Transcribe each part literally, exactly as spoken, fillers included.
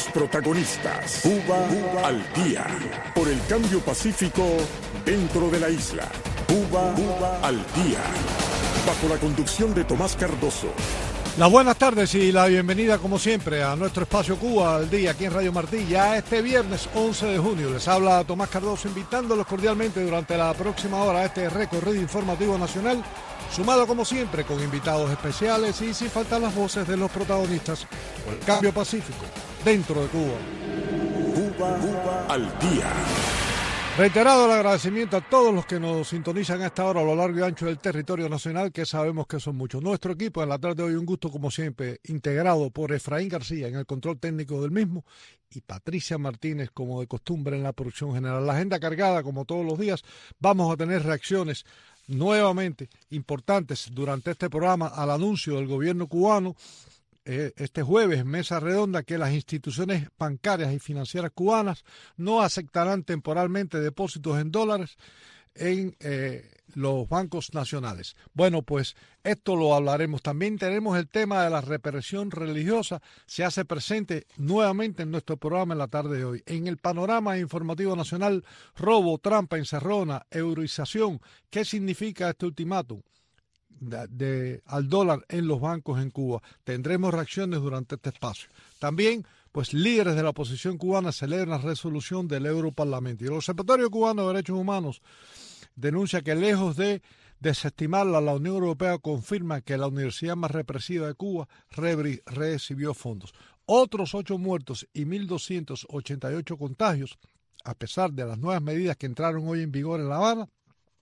protagonistas. Cuba, Cuba al día. Por el cambio pacífico dentro de la isla. Cuba, Cuba al día. Bajo la conducción de Tomás Cardoso. Las buenas tardes y la bienvenida como siempre a nuestro espacio Cuba al día aquí en Radio Martí. Ya este viernes once de junio les habla Tomás Cardoso invitándolos cordialmente durante la próxima hora a este recorrido informativo nacional, sumado como siempre con invitados especiales y sin faltar las voces de los protagonistas por el cambio pacífico dentro de Cuba. Cuba, Cuba al día. Reiterado el agradecimiento a todos los que nos sintonizan a esta hora a lo largo y ancho del territorio nacional, que sabemos que son muchos. Nuestro equipo en la tarde de hoy, un gusto como siempre, integrado por Efraín García en el control técnico del mismo y Patricia Martínez como de costumbre en la producción general. La agenda cargada como todos los días. Vamos a tener reacciones nuevamente importantes durante este programa al anuncio del gobierno cubano este jueves, mesa redonda, que las instituciones bancarias y financieras cubanas no aceptarán temporalmente depósitos en dólares en eh, los bancos nacionales. Bueno, pues esto lo hablaremos. También tenemos el tema de la represión religiosa, se hace presente nuevamente en nuestro programa en la tarde de hoy. En el panorama informativo nacional, robo, trampa, encerrona, euroización, ¿qué significa este ultimátum De, de, al dólar en los bancos en Cuba? Tendremos reacciones durante este espacio. También, pues, líderes de la oposición cubana celebran la resolución del Europarlamento. Y el Observatorio Cubano de Derechos Humanos denuncia que, lejos de desestimarla, la Unión Europea confirma que la universidad más represiva de Cuba re recibió fondos. Otros ocho muertos y mil doscientos ochenta y ocho contagios, a pesar de las nuevas medidas que entraron hoy en vigor en La Habana,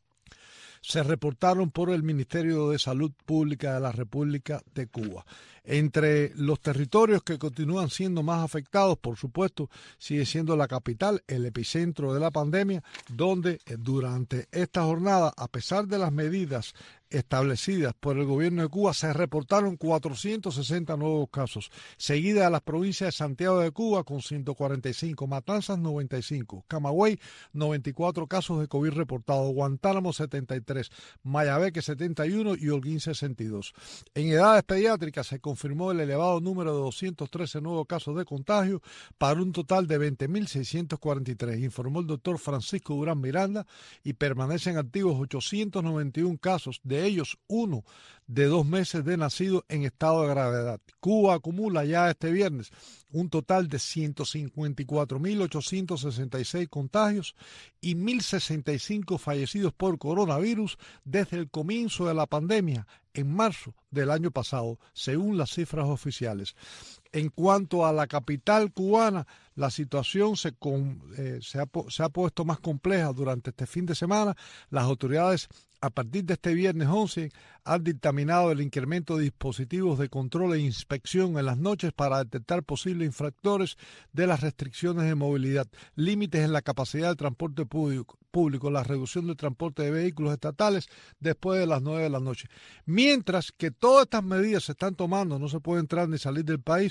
se reportaron por el Ministerio de Salud Pública de la República de Cuba. Entre los territorios que continúan siendo más afectados, por supuesto, sigue siendo la capital, el epicentro de la pandemia, donde durante esta jornada, a pesar de las medidas establecidas por el gobierno de Cuba, se reportaron cuatrocientos sesenta nuevos casos, seguida de las provincias de Santiago de Cuba con ciento cuarenta y cinco, Matanzas noventa y cinco, Camagüey noventa y cuatro casos de COVID reportados, Guantánamo setenta y tres, Mayabeque setenta y uno y Holguín sesenta y dos. En edades pediátricas se confirmó el elevado número de doscientos trece nuevos casos de contagio para un total de veinte mil seiscientos cuarenta y tres, informó el doctor Francisco Durán Miranda, y permanecen activos ochocientos noventa y uno casos, de ellos uno de dos meses de nacido en estado de gravedad. Cuba acumula ya este viernes un total de ciento cincuenta y cuatro mil ochocientos sesenta y seis contagios y mil sesenta y cinco fallecidos por coronavirus desde el comienzo de la pandemia en marzo del año pasado, según las cifras oficiales. En cuanto a la capital cubana, la situación se, con, eh, se, ha, se ha puesto más compleja durante este fin de semana. Las autoridades, a partir de este viernes once, han dictaminado el incremento de dispositivos de control e inspección en las noches para detectar posibles infractores de las restricciones de movilidad, límites en la capacidad de transporte público, público, la reducción del transporte de vehículos estatales después de las nueve de la noche. Mientras que todas estas medidas se están tomando, no se puede entrar ni salir del país,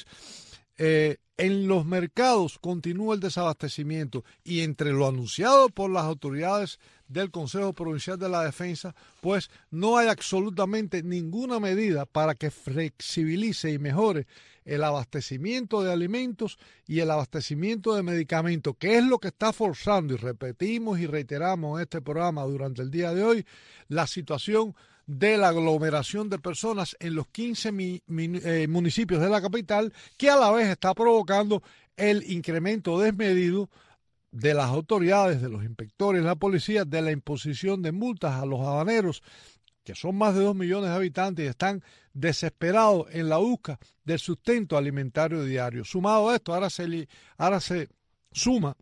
eh, en los mercados continúa el desabastecimiento, y entre lo anunciado por las autoridades del Consejo Provincial de la Defensa, pues no hay absolutamente ninguna medida para que flexibilice y mejore el abastecimiento de alimentos y el abastecimiento de medicamentos, que es lo que está forzando, y repetimos y reiteramos en este programa durante el día de hoy, la situación de la aglomeración de personas en los quince mi, mi, eh, municipios de la capital, que a la vez está provocando el incremento desmedido de las autoridades, de los inspectores, de la policía, de la imposición de multas a los habaneros, que son más de dos millones de habitantes y están desesperados en la busca del sustento alimentario diario. Sumado a esto, ahora se, ahora se suma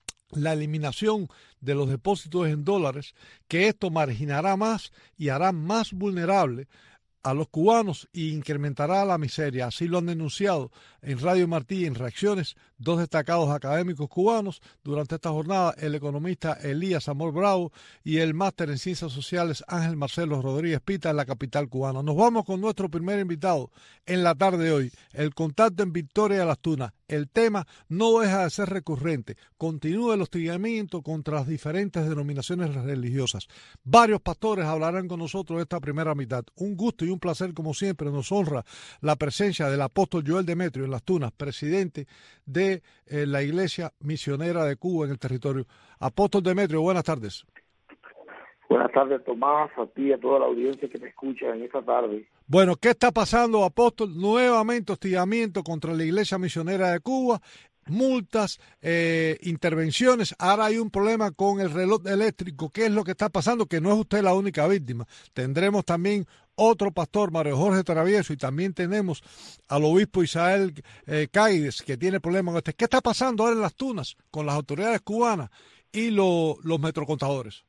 la eliminación de los depósitos en dólares, que esto marginará más y hará más vulnerable a los cubanos y incrementará la miseria. Así lo han denunciado en Radio Martí en Reacciones dos destacados académicos cubanos durante esta jornada, el economista Elías Amor Bravo y el máster en Ciencias Sociales Ángel Marcelo Rodríguez Pita en la capital cubana. Nos vamos con nuestro primer invitado en la tarde de hoy, el contacto en Victoria de las Tunas, el tema no deja de ser recurrente. Continúa el hostigamiento contra las diferentes denominaciones religiosas. Varios pastores hablarán con nosotros esta primera mitad. Un gusto y un placer, como siempre, nos honra la presencia del apóstol Joel Demetrio en Las Tunas, presidente de eh, la Iglesia Misionera de Cuba en el territorio. Apóstol Demetrio, buenas tardes. Buenas tardes, Tomás, a ti y a toda la audiencia que me escucha en esta tarde. Bueno, ¿qué está pasando, apóstol? Nuevamente hostigamiento contra la Iglesia Misionera de Cuba, multas, eh, intervenciones. Ahora hay un problema con el reloj eléctrico. ¿Qué es lo que está pasando? Que no es usted la única víctima. Tendremos también otro pastor, Mario Jorge Travieso, y también tenemos al obispo Isael eh, Cáides, que tiene problemas con este. ¿Qué está pasando ahora en Las Tunas con las autoridades cubanas y lo, los metrocontadores?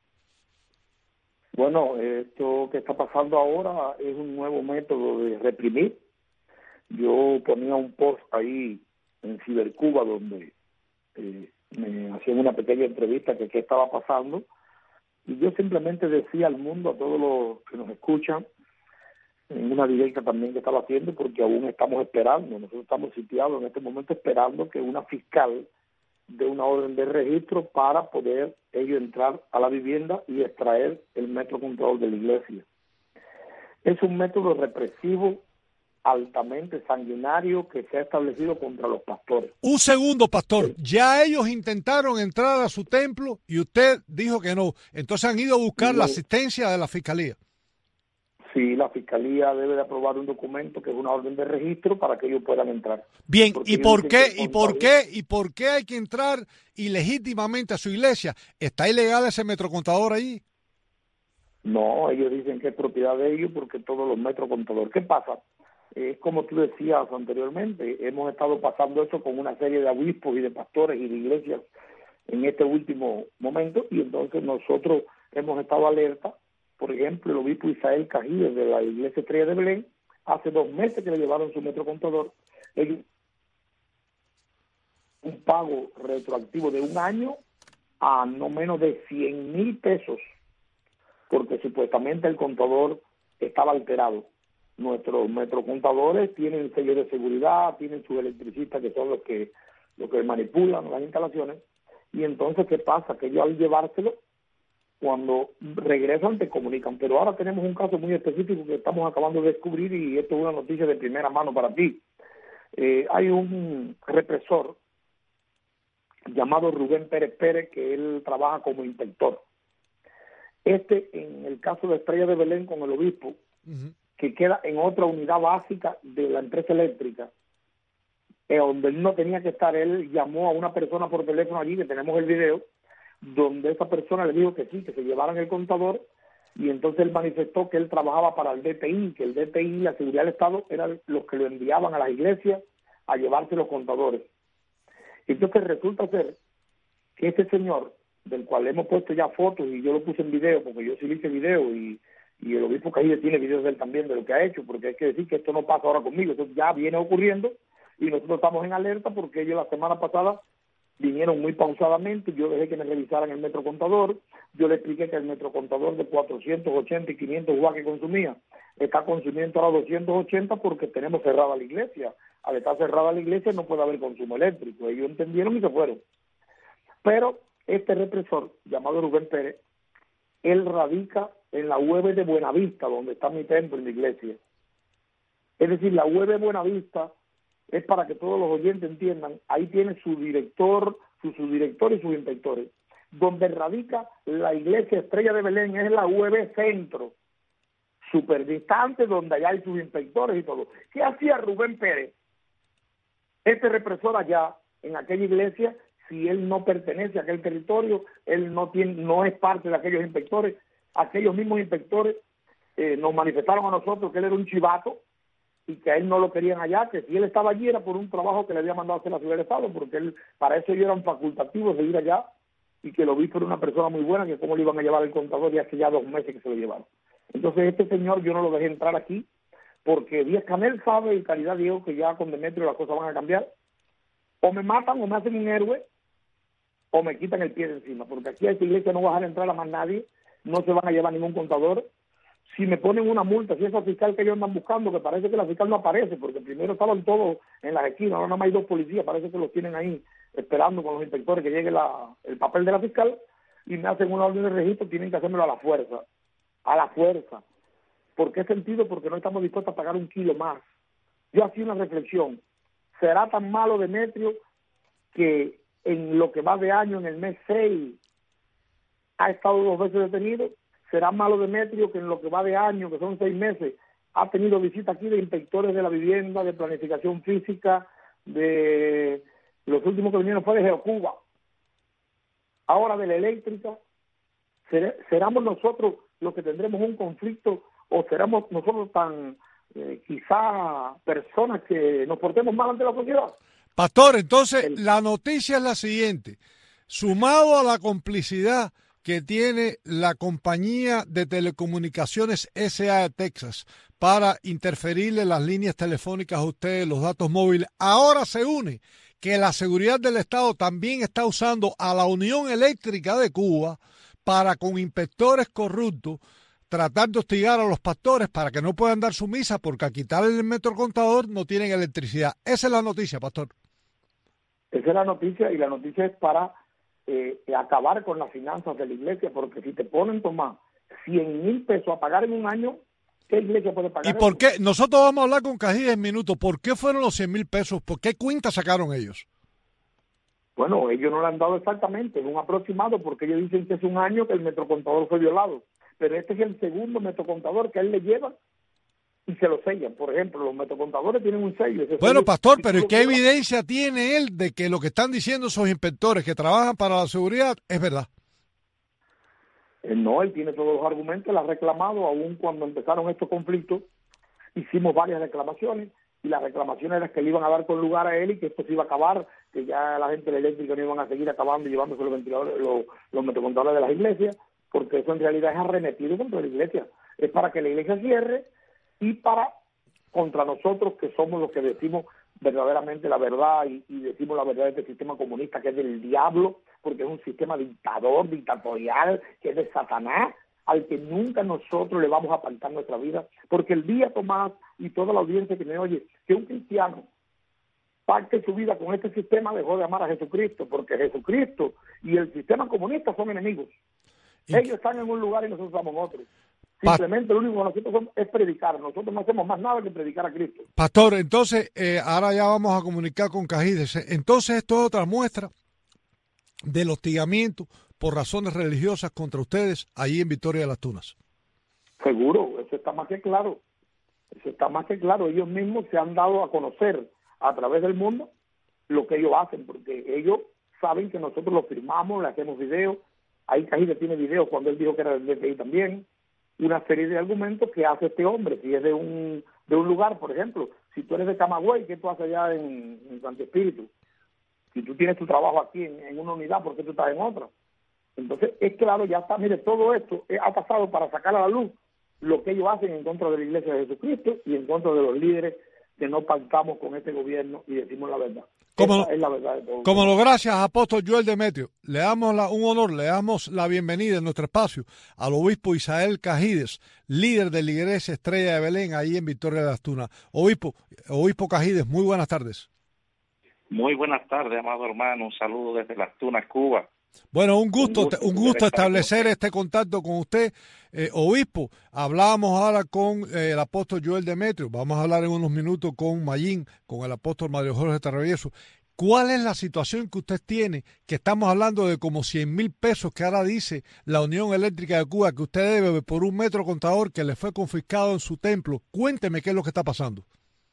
Bueno, esto que está pasando ahora es un nuevo método de reprimir. Yo ponía un post ahí en Cibercuba donde eh, me hacían una pequeña entrevista que qué estaba pasando, y yo simplemente decía al mundo, a todos los que nos escuchan, en una directa también que estaba haciendo, porque aún estamos esperando, nosotros estamos sitiados en este momento esperando que una fiscal de una orden de registro para poder ellos entrar a la vivienda y extraer el metro control de la iglesia. Es un método represivo altamente sanguinario que se ha establecido contra los pastores. Un segundo, pastor. Ya ellos intentaron entrar a su templo y usted dijo que no. Entonces han ido a buscar no. la asistencia de la fiscalía. Sí, la fiscalía debe de aprobar un documento que es una orden de registro para que ellos puedan entrar. Bien, Porque ¿y por qué, y por qué, y por qué hay que entrar ilegítimamente a su iglesia? ¿Está ilegal ese metrocontador ahí? No, ellos dicen que es propiedad de ellos porque todos los metrocontadores. ¿Qué pasa? Es eh, como tú decías anteriormente, hemos estado pasando eso con una serie de obispos y de pastores y de iglesias en este último momento, y entonces nosotros hemos estado alerta. Por ejemplo, el obispo Isael Cajíes de la Iglesia Estrella de Belén, hace dos meses que le llevaron su metrocontador, ellos un pago retroactivo de un año a no menos de cien mil pesos, porque supuestamente el contador estaba alterado. Nuestros metrocontadores tienen sellos de seguridad, tienen sus electricistas que son los que, los que manipulan las instalaciones, y entonces, ¿qué pasa? Que ellos al llevárselo, cuando regresan te comunican. Pero ahora tenemos un caso muy específico que estamos acabando de descubrir, y esto es una noticia de primera mano para ti. Eh, hay un represor llamado Rubén Pérez Pérez, que él trabaja como inspector. Este, en el caso de Estrella de Belén con el obispo, uh-huh. que queda en otra unidad básica de la empresa eléctrica, eh, donde él no tenía que estar, él llamó a una persona por teléfono allí, que tenemos el video, donde esa persona le dijo que sí, que se llevaran el contador, y entonces él manifestó que él trabajaba para el D T I, que el D T I y la seguridad del Estado eran los que lo enviaban a las iglesias a llevarse los contadores. Entonces resulta ser que este señor, del cual hemos puesto ya fotos, y yo lo puse en video, porque yo sí le hice video, y, y el obispo Cajíes tiene videos de él también de lo que ha hecho, porque hay que decir que esto no pasa ahora conmigo, esto ya viene ocurriendo, y nosotros estamos en alerta porque ellos la semana pasada vinieron muy pausadamente. Yo dejé que me revisaran el metrocontador, yo le expliqué que el metrocontador de cuatrocientos ochenta y quinientos watts que consumía está consumiendo ahora doscientos ochenta porque tenemos cerrada la iglesia. Al estar cerrada la iglesia no puede haber consumo eléctrico. Ellos entendieron y se fueron. Pero este represor, llamado Rubén Pérez, él radica en la U E B de Buenavista, donde está mi templo en la iglesia. Es decir, la U E B de Buenavista es, para que todos los oyentes entiendan, ahí tiene su director, su subdirector y sus inspectores. Donde radica la iglesia Estrella de Belén es la U E B Centro, súper distante, donde allá hay sus inspectores y todo. ¿Qué hacía Rubén Pérez, este represor allá en aquella iglesia, si él no pertenece a aquel territorio, él no tiene, no es parte de aquellos inspectores? Aquellos mismos inspectores eh, nos manifestaron a nosotros que él era un chivato y que a él no lo querían allá, que si él estaba allí era por un trabajo que le había mandado a hacer la ciudad del Estado, porque él, para eso ellos eran facultativos de ir allá, y que lo vi por una persona muy buena, que cómo le iban a llevar el contador, y hace ya dos meses que se lo llevaron. Entonces este señor yo no lo dejé entrar aquí, porque Díaz Canel sabe, y Caridad Diego, que ya con Demetrio las cosas van a cambiar. O me matan o me hacen un héroe, o me quitan el pie de encima, porque aquí a esta iglesia no va a dejar entrar a más nadie, no se van a llevar ningún contador, si me ponen una multa, si esa fiscal que ellos andan buscando, que parece que la fiscal no aparece, porque primero estaban todos en las esquinas, ahora nada más hay dos policías, parece que los tienen ahí esperando con los inspectores que llegue la, el papel de la fiscal, y me hacen una orden de registro, tienen que hacérmelo a la fuerza, a la fuerza. ¿Por qué sentido? Porque no estamos dispuestos a pagar un kilo más. Yo hacía una reflexión, ¿será tan malo Demetrio que en lo que va de año, en el mes seis, ha estado dos veces detenido? ¿Será malo Demetrio que en lo que va de año, que son seis meses, ha tenido visita aquí de inspectores de la vivienda, de planificación física, de los últimos que vinieron fue de Geocuba, ahora de la eléctrica? ¿Seremos nosotros los que tendremos un conflicto o seremos nosotros tan, eh, quizá, personas que nos portemos mal ante la sociedad? Pastor, entonces El... la noticia es la siguiente. Sumado a la complicidad que tiene la compañía de telecomunicaciones S A de Texas para interferirle las líneas telefónicas a ustedes, los datos móviles, ahora se une que la seguridad del Estado también está usando a la Unión Eléctrica de Cuba para, con inspectores corruptos, tratar de hostigar a los pastores para que no puedan dar su misa porque al quitarle el metro contador no tienen electricidad. Esa es la noticia, pastor. Esa es la noticia, y la noticia es para eh, acabar con las finanzas de la iglesia, porque si te ponen, Tomás, cien mil pesos a pagar en un año, ¿qué iglesia puede pagar? ¿Y por eso? qué? Nosotros vamos a hablar con Cajides en minutos. ¿Por qué fueron los cien mil pesos? ¿Por qué cuenta sacaron ellos? Bueno, ellos no le han dado exactamente, es un aproximado, porque ellos dicen que es un año que el metrocontador fue violado, pero este es el segundo metrocontador que a él le lleva y se lo sellan. Por ejemplo, los metrocontadores tienen un sello. Ese Bueno, sello, pastor, si pero ¿y lo qué llevas, evidencia tiene él de que lo que están diciendo esos inspectores que trabajan para la seguridad es verdad? eh, no, él tiene todos los argumentos, él ha reclamado, aún cuando empezaron estos conflictos, hicimos varias reclamaciones, y las reclamaciones eran que le iban a dar con lugar a él y que esto se iba a acabar, que ya la gente de la eléctrica no iban a seguir acabando y llevándose los ventiladores, los, los metrocontadores de las iglesias, porque eso en realidad es arremetido contra la iglesia, es para que la iglesia cierre y para contra nosotros que somos los que decimos verdaderamente la verdad y, y decimos la verdad de este sistema comunista que es del diablo, porque es un sistema dictador, dictatorial, que es de Satanás, al que nunca nosotros le vamos a apartar nuestra vida, porque el día, Tomás, y toda la audiencia que me oye, que un cristiano parte su vida con este sistema, dejó de amar a Jesucristo, porque Jesucristo y el sistema comunista son enemigos. ¿Y? Ellos están en un lugar y nosotros estamos en otro. Simplemente lo único que nosotros somos es predicar. Nosotros no hacemos más nada que predicar a Cristo. Pastor, entonces, eh, ahora ya vamos a comunicar con Cajides. Entonces, esto es otra muestra del hostigamiento por razones religiosas contra ustedes allí en Victoria de las Tunas. Seguro, eso está más que claro. Eso está más que claro. Ellos mismos se han dado a conocer a través del mundo lo que ellos hacen, porque ellos saben que nosotros lo firmamos, le hacemos videos. Ahí Cajides tiene videos cuando él dijo que era del D P I también. Una serie de argumentos que hace este hombre, si es de un de un lugar, por ejemplo, si tú eres de Camagüey, ¿qué tú haces allá en, en Santo Espíritu? Si tú tienes tu trabajo aquí en, en una unidad, ¿por qué tú estás en otra? Entonces, es claro, ya está, mire, todo esto ha pasado para sacar a la luz lo que ellos hacen en contra de la Iglesia de Jesucristo y en contra de los líderes que no pactamos con este gobierno y decimos la verdad. Como, Esa es la verdad de todo. Como lo gracias, apóstol Joel Demetrio, le damos la, un honor, le damos la bienvenida en nuestro espacio al obispo Isael Cajides, líder de la Iglesia Estrella de Belén, ahí en Victoria de las Tunas. Obispo, obispo Cajides, muy buenas tardes. Muy buenas tardes, amado hermano, un saludo desde Las Tunas, Cuba. Bueno, un gusto, un gusto, un gusto establecer este contacto con usted, eh, obispo. Hablábamos ahora con eh, el apóstol Joel Demetrio, vamos a hablar en unos minutos con Mayín, con el apóstol Mario Jorge Travieso. ¿Cuál es la situación que usted tiene? Que estamos hablando de como cien mil pesos que ahora dice la Unión Eléctrica de Cuba que usted debe por un metro contador que le fue confiscado en su templo. Cuénteme qué es lo que está pasando.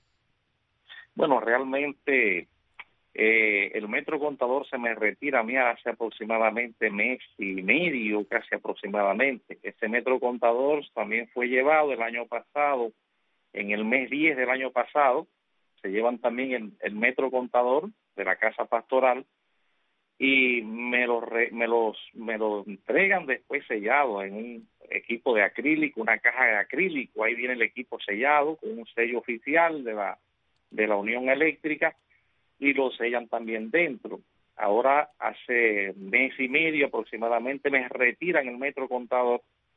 Bueno, realmente... Eh, el metro contador se me retira a mí hace aproximadamente mes y medio, casi aproximadamente. Ese metro contador también fue llevado el año pasado, en el mes diez del año pasado, se llevan también el, el metro contador de la casa pastoral y me los re, me los me lo entregan después sellado en un equipo de acrílico, una caja de acrílico. Ahí viene el equipo sellado con un sello oficial de la de la Unión Eléctrica y lo sellan también dentro. Ahora, hace mes y medio aproximadamente, me retiran el metro contador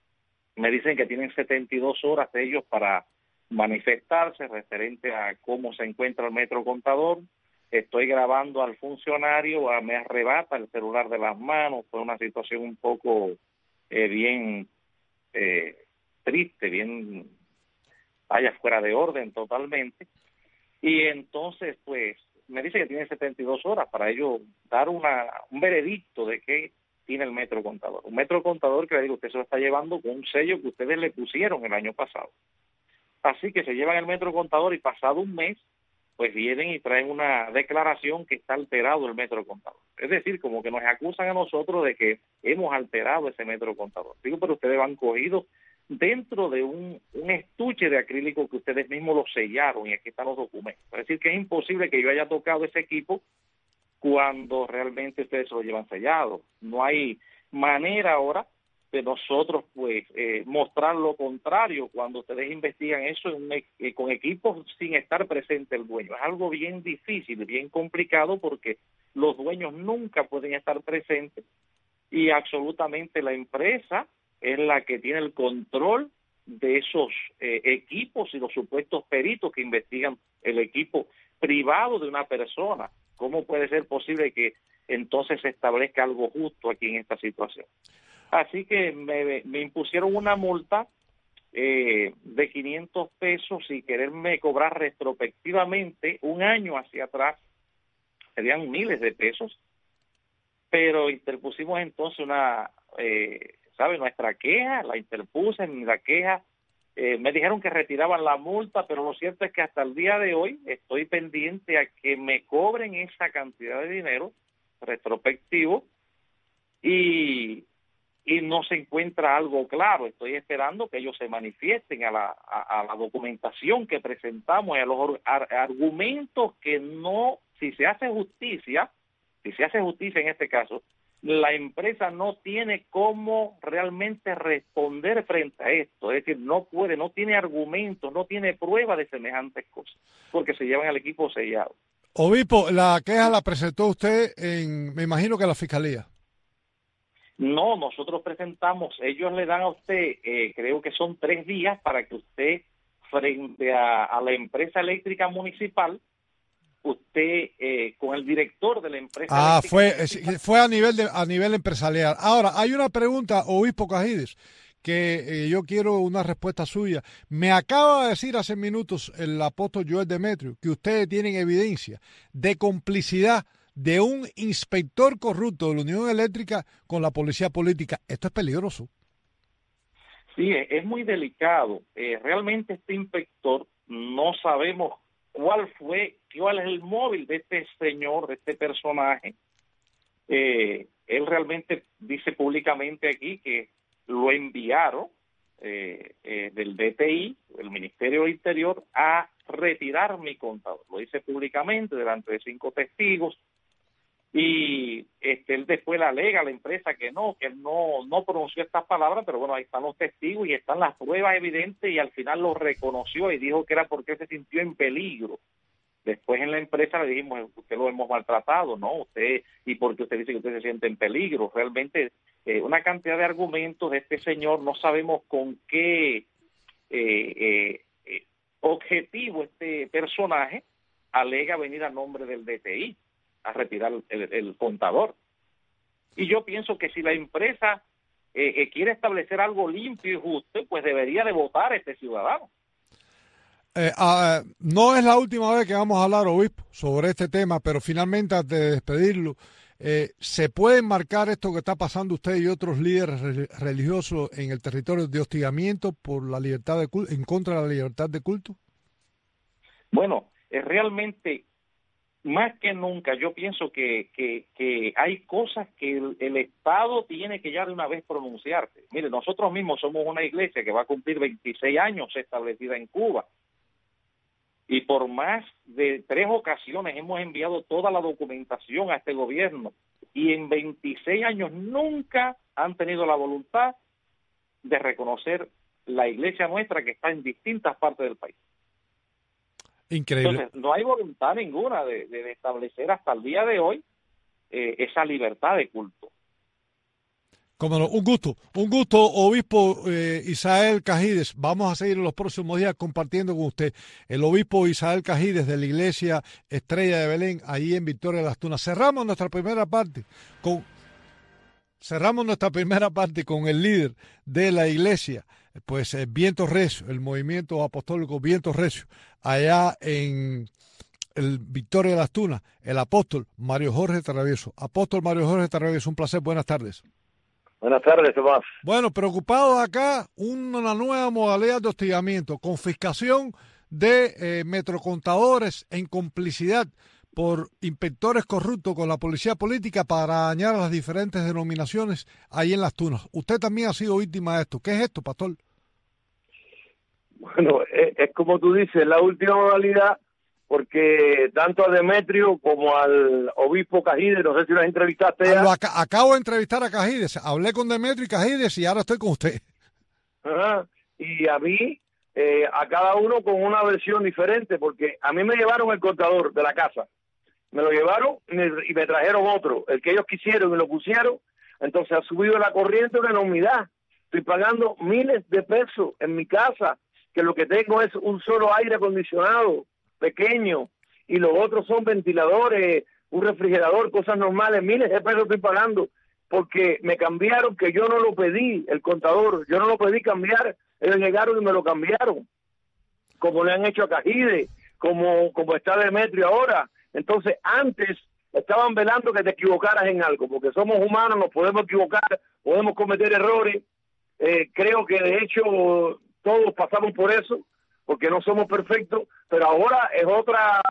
Me dicen que tienen setenta y dos horas de ellos para manifestarse referente a cómo se encuentra el metro contador. Estoy grabando al funcionario, me arrebata el celular de las manos. Fue una situación un poco eh, bien eh, triste, bien, vaya, fuera de orden totalmente. Y entonces, pues, me dice que tiene setenta y dos horas para ellos dar una un veredicto de qué tiene el metro contador. Un metro contador que le digo, usted se lo está llevando con un sello que ustedes le pusieron el año pasado. Así que se llevan el metro contador y pasado un mes, pues vienen y traen una declaración que está alterado el metro contador. Es decir, como que nos acusan a nosotros de que hemos alterado ese metro contador. Digo, pero ustedes van cogidos dentro de un, un estuche de acrílico que ustedes mismos lo sellaron y aquí están los documentos. Es decir, que es imposible que yo haya tocado ese equipo cuando realmente ustedes se lo llevan sellado. No hay manera ahora de nosotros pues eh, mostrar lo contrario cuando ustedes investigan eso en un, eh, con equipos sin estar presente el dueño. Es algo bien difícil, bien complicado porque los dueños nunca pueden estar presentes y absolutamente la empresa es la que tiene el control de esos eh, equipos y los supuestos peritos que investigan el equipo privado de una persona. ¿Cómo puede ser posible que entonces se establezca algo justo aquí en esta situación? Así que me, me impusieron una multa eh, de quinientos pesos y quererme cobrar retrospectivamente un año hacia atrás, serían miles de pesos, pero interpusimos entonces una, eh, ¿sabe? Nuestra queja, la interpuse en la queja, eh, me dijeron que retiraban la multa, pero lo cierto es que hasta el día de hoy estoy pendiente a que me cobren esa cantidad de dinero retrospectivo y... y no se encuentra algo claro. Estoy esperando que ellos se manifiesten a la, a, a la documentación que presentamos y a los ar, argumentos que no, si se hace justicia, si se hace justicia en este caso, la empresa no tiene cómo realmente responder frente a esto, es decir, no puede, no tiene argumentos, no tiene prueba de semejantes cosas, porque se llevan al equipo sellado. Obispo, la queja la presentó usted en, me imagino que la Fiscalía. No, nosotros presentamos, ellos le dan a usted, eh, creo que son tres días para que usted, frente a, a la empresa eléctrica municipal, usted eh, con el director de la empresa ah, eléctrica fue municipal. fue a nivel de a nivel empresarial. Ahora, hay una pregunta, Obispo Cajides, que eh, yo quiero una respuesta suya. Me acaba de decir hace minutos el apóstol Joel Demetrio que ustedes tienen evidencia de complicidad de un inspector corrupto de la Unión Eléctrica con la policía política. Esto es peligroso. Sí, es muy delicado. Eh, realmente este inspector no sabemos cuál fue, cuál es el móvil de este señor, de este personaje. Eh, él realmente dice públicamente aquí que lo enviaron eh, eh, del D T I, el Ministerio del Interior, a retirar mi contador. Lo dice públicamente delante de cinco testigos. Y este él después le alega a la empresa que no, que él no, no pronunció estas palabras, pero bueno, ahí están los testigos y están las pruebas evidentes y al final lo reconoció y dijo que era porque se sintió en peligro. Después en la empresa le dijimos, usted lo hemos maltratado, ¿no? Usted, y porque usted dice que usted se siente en peligro. Realmente eh, una cantidad de argumentos de este señor, no sabemos con qué eh, eh, eh, objetivo este personaje alega venir a nombre del D T I a retirar el, el contador. Y yo pienso que si la empresa eh, eh, quiere establecer algo limpio y justo, pues debería de votar a este ciudadano. Eh, uh, no es la última vez que vamos a hablar, Obispo, sobre este tema, pero finalmente antes de despedirlo, eh, ¿se puede enmarcar esto que está pasando usted y otros líderes re religiosos en el territorio de hostigamiento por la libertad de culto, en contra de la libertad de culto? Bueno, eh, realmente más que nunca yo pienso que, que, que hay cosas que el, el Estado tiene que ya de una vez pronunciarse. Mire, nosotros mismos somos una iglesia que va a cumplir veintiséis años establecida en Cuba. Y por más de tres ocasiones hemos enviado toda la documentación a este gobierno. Y en veintiséis años nunca han tenido la voluntad de reconocer la iglesia nuestra que está en distintas partes del país. Increíble. Entonces, no hay voluntad ninguna de, de establecer hasta el día de hoy eh, esa libertad de culto. Cómo no, un gusto, un gusto, obispo eh, Isael Cajides. Vamos a seguir en los próximos días compartiendo con usted. El obispo Isael Cajides de la Iglesia Estrella de Belén, ahí en Victoria de las Tunas. Cerramos nuestra primera parte con cerramos nuestra primera parte con el líder de la iglesia, pues eh, Viento Recio, el movimiento apostólico Viento Recio, allá en el Victoria de las Tunas, el apóstol Mario Jorge Travieso. Apóstol Mario Jorge Travieso, un placer, buenas tardes. Buenas tardes, Tomás. Bueno, preocupado acá, una nueva modalidad de hostigamiento, confiscación de eh, metrocontadores en complicidad por inspectores corruptos con la policía política para dañar a las diferentes denominaciones ahí en las Tunas. Usted también ha sido víctima de esto. ¿Qué es esto, pastor? Bueno, es, es como tú dices, la última modalidad, porque tanto a Demetrio como al obispo Cajides, no sé si los entrevistaste ya. Lo ac- acabo de entrevistar a Cajides, hablé con Demetrio y Cajides y ahora estoy con usted. Ajá. Y a mí, eh, a cada uno con una versión diferente, porque a mí me llevaron el contador de la casa, me lo llevaron y me, y me trajeron otro, el que ellos quisieron y lo pusieron, entonces ha subido la corriente una enormidad. Estoy pagando miles de pesos en mi casa, que lo que tengo es un solo aire acondicionado pequeño, y los otros son ventiladores, un refrigerador, cosas normales, miles de pesos estoy pagando, porque me cambiaron, que yo no lo pedí, el contador, yo no lo pedí cambiar, ellos llegaron y me lo cambiaron, como le han hecho a Cajides, como, como está Demetrio ahora. Entonces, antes estaban velando que te equivocaras en algo, porque somos humanos, nos podemos equivocar, podemos cometer errores, eh, creo que de hecho todos pasamos por eso, porque no somos perfectos, pero ahora es otra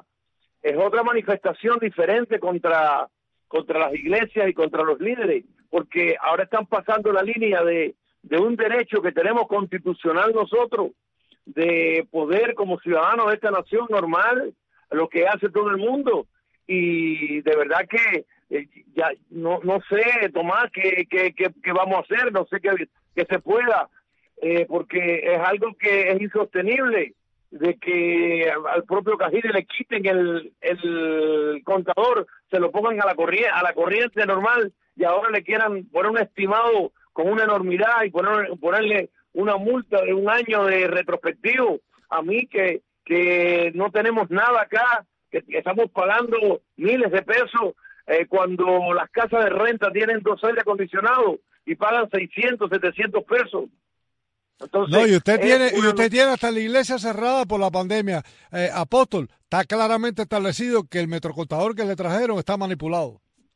es otra manifestación diferente contra contra las iglesias y contra los líderes, porque ahora están pasando la línea de, de un derecho que tenemos constitucional nosotros, de poder como ciudadanos de esta nación normal, lo que hace todo el mundo, y de verdad que eh, ya no no sé, Tomás, qué, qué, qué, qué vamos a hacer, no sé qué, qué se pueda, eh, porque es algo que es insostenible, de que al propio Cajides le quiten el, el contador, se lo pongan a la corriente, a la corriente normal, y ahora le quieran poner un estimado con una enormidad y poner, ponerle una multa de un año de retrospectivo. A mí que que no tenemos nada acá, que estamos pagando miles de pesos, eh, cuando las casas de renta tienen dos aire acondicionados y pagan seiscientos, setecientos pesos. Entonces, no, y usted tiene una... y usted tiene hasta la iglesia cerrada por la pandemia. Eh, apóstol, está claramente establecido que el metrocontador que le trajeron está manipulado.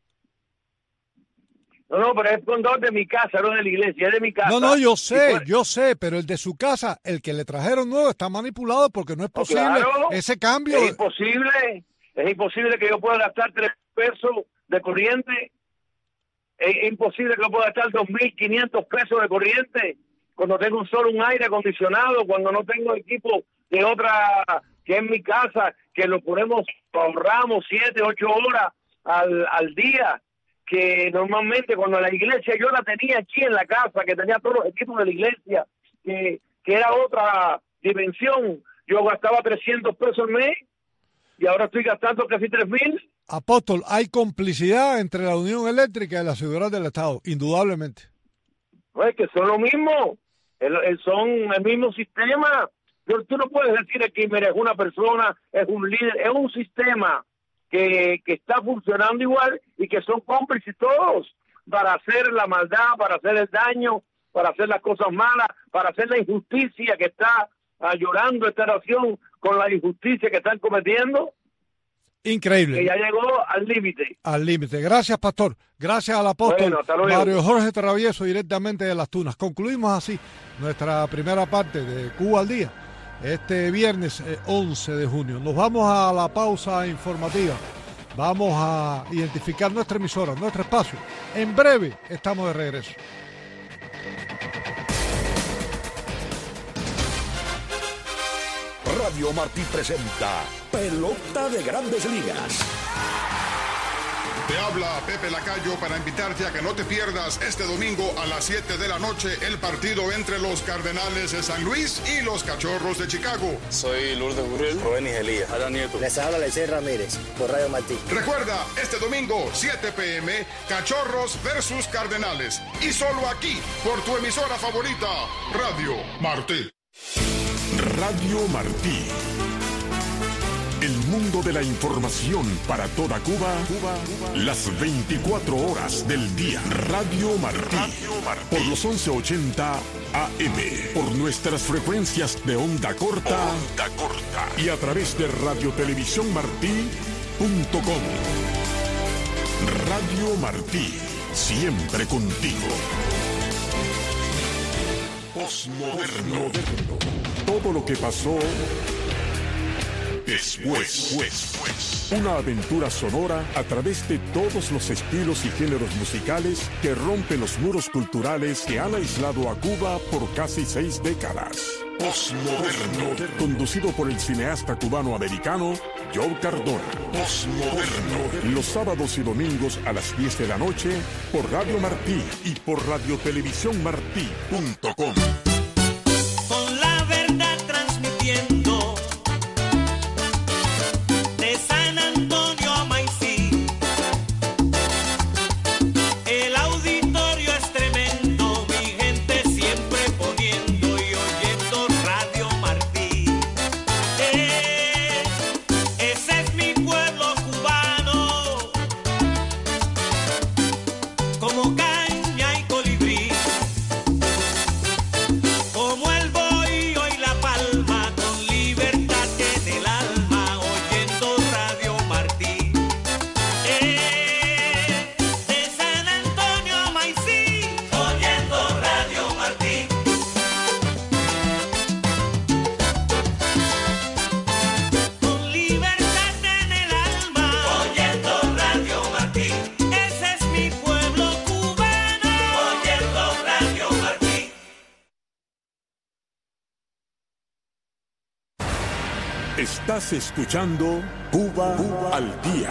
No, no, pero es contador de mi casa, no de la iglesia, es de mi casa. No, no, yo sé, pues... yo sé, pero el de su casa, el que le trajeron nuevo, está manipulado porque no es posible no, claro, ese cambio. Es imposible, es imposible que yo pueda gastar tres pesos de corriente, es imposible que yo pueda gastar dos mil quinientos pesos de corriente cuando tengo solo un aire acondicionado, cuando no tengo equipo de otra, que es mi casa, que lo ponemos, ahorramos siete, ocho horas al, al día, que normalmente cuando la iglesia yo la tenía aquí en la casa, que tenía todos los equipos de la iglesia, que, que era otra dimensión, yo gastaba trescientos pesos al mes y ahora estoy gastando casi tres mil. Apóstol, hay complicidad entre la Unión Eléctrica y la Seguridad del Estado, indudablemente. No, es que son lo mismo, el, el, son el mismo sistema. Pero tú no puedes decir que mira, es una persona, es un líder, es un sistema que, que está funcionando igual y que son cómplices todos para hacer la maldad, para hacer el daño, para hacer las cosas malas, para hacer la injusticia que está uh, llorando esta nación con la injusticia que están cometiendo. Increíble. Que ya llegó al límite. Al límite. Gracias, pastor. Gracias al apóstol bueno, Mario Jorge Travieso, directamente de Las Tunas. Concluimos así nuestra primera parte de Cuba al Día, este viernes eh, once de junio. Nos vamos a la pausa informativa. Vamos a identificar nuestra emisora, nuestro espacio. En breve estamos de regreso. Radio Martí presenta Pelota de Grandes Ligas. Te habla Pepe Lacayo para invitarte a que no te pierdas este domingo a las siete de la noche el partido entre los Cardenales de San Luis y los Cachorros de Chicago. Soy Lourdes Gurriel, Rubén Elías, Adán Nieto. Les habla Lecey Ramírez, por Radio Martí. Recuerda, este domingo, siete p m, Cachorros versus Cardenales. Y solo aquí, por tu emisora favorita, Radio Martí. Radio Martí. El mundo de la información para toda Cuba, Cuba, Cuba, las veinticuatro horas del día. Radio Martí, Radio Martí. Por los once ochenta A M, por nuestras frecuencias de onda corta, onda corta y a través de radio televisión martí punto com. Radio Martí, siempre contigo. Postmoderno. Todo lo que pasó después. Después. Una aventura sonora a través de todos los estilos y géneros musicales que rompen los muros culturales que han aislado a Cuba por casi seis décadas. Postmoderno. Conducido por el cineasta cubano-americano Joe Cardona. Postmoderno. Los sábados y domingos a las diez de la noche por Radio Martí y por radio televisión martí punto com. Con la verdad transmitiendo de San Antonio a Maicí. El auditorio es tremendo, mi gente siempre poniendo y oyendo Radio Martí. Eh, ese es mi pueblo cubano, como caña y colibrí, como el bohío y la palma, con libertad en el alma, oyendo Radio Martí. Eh, de San Antonio a Maicí, oyendo Radio Martí. Con libertad en el alma, oyendo Radio Martí. Ese es mi pueblo cubano, oyendo Radio Martí. Estás escuchando Cuba, Cuba al día.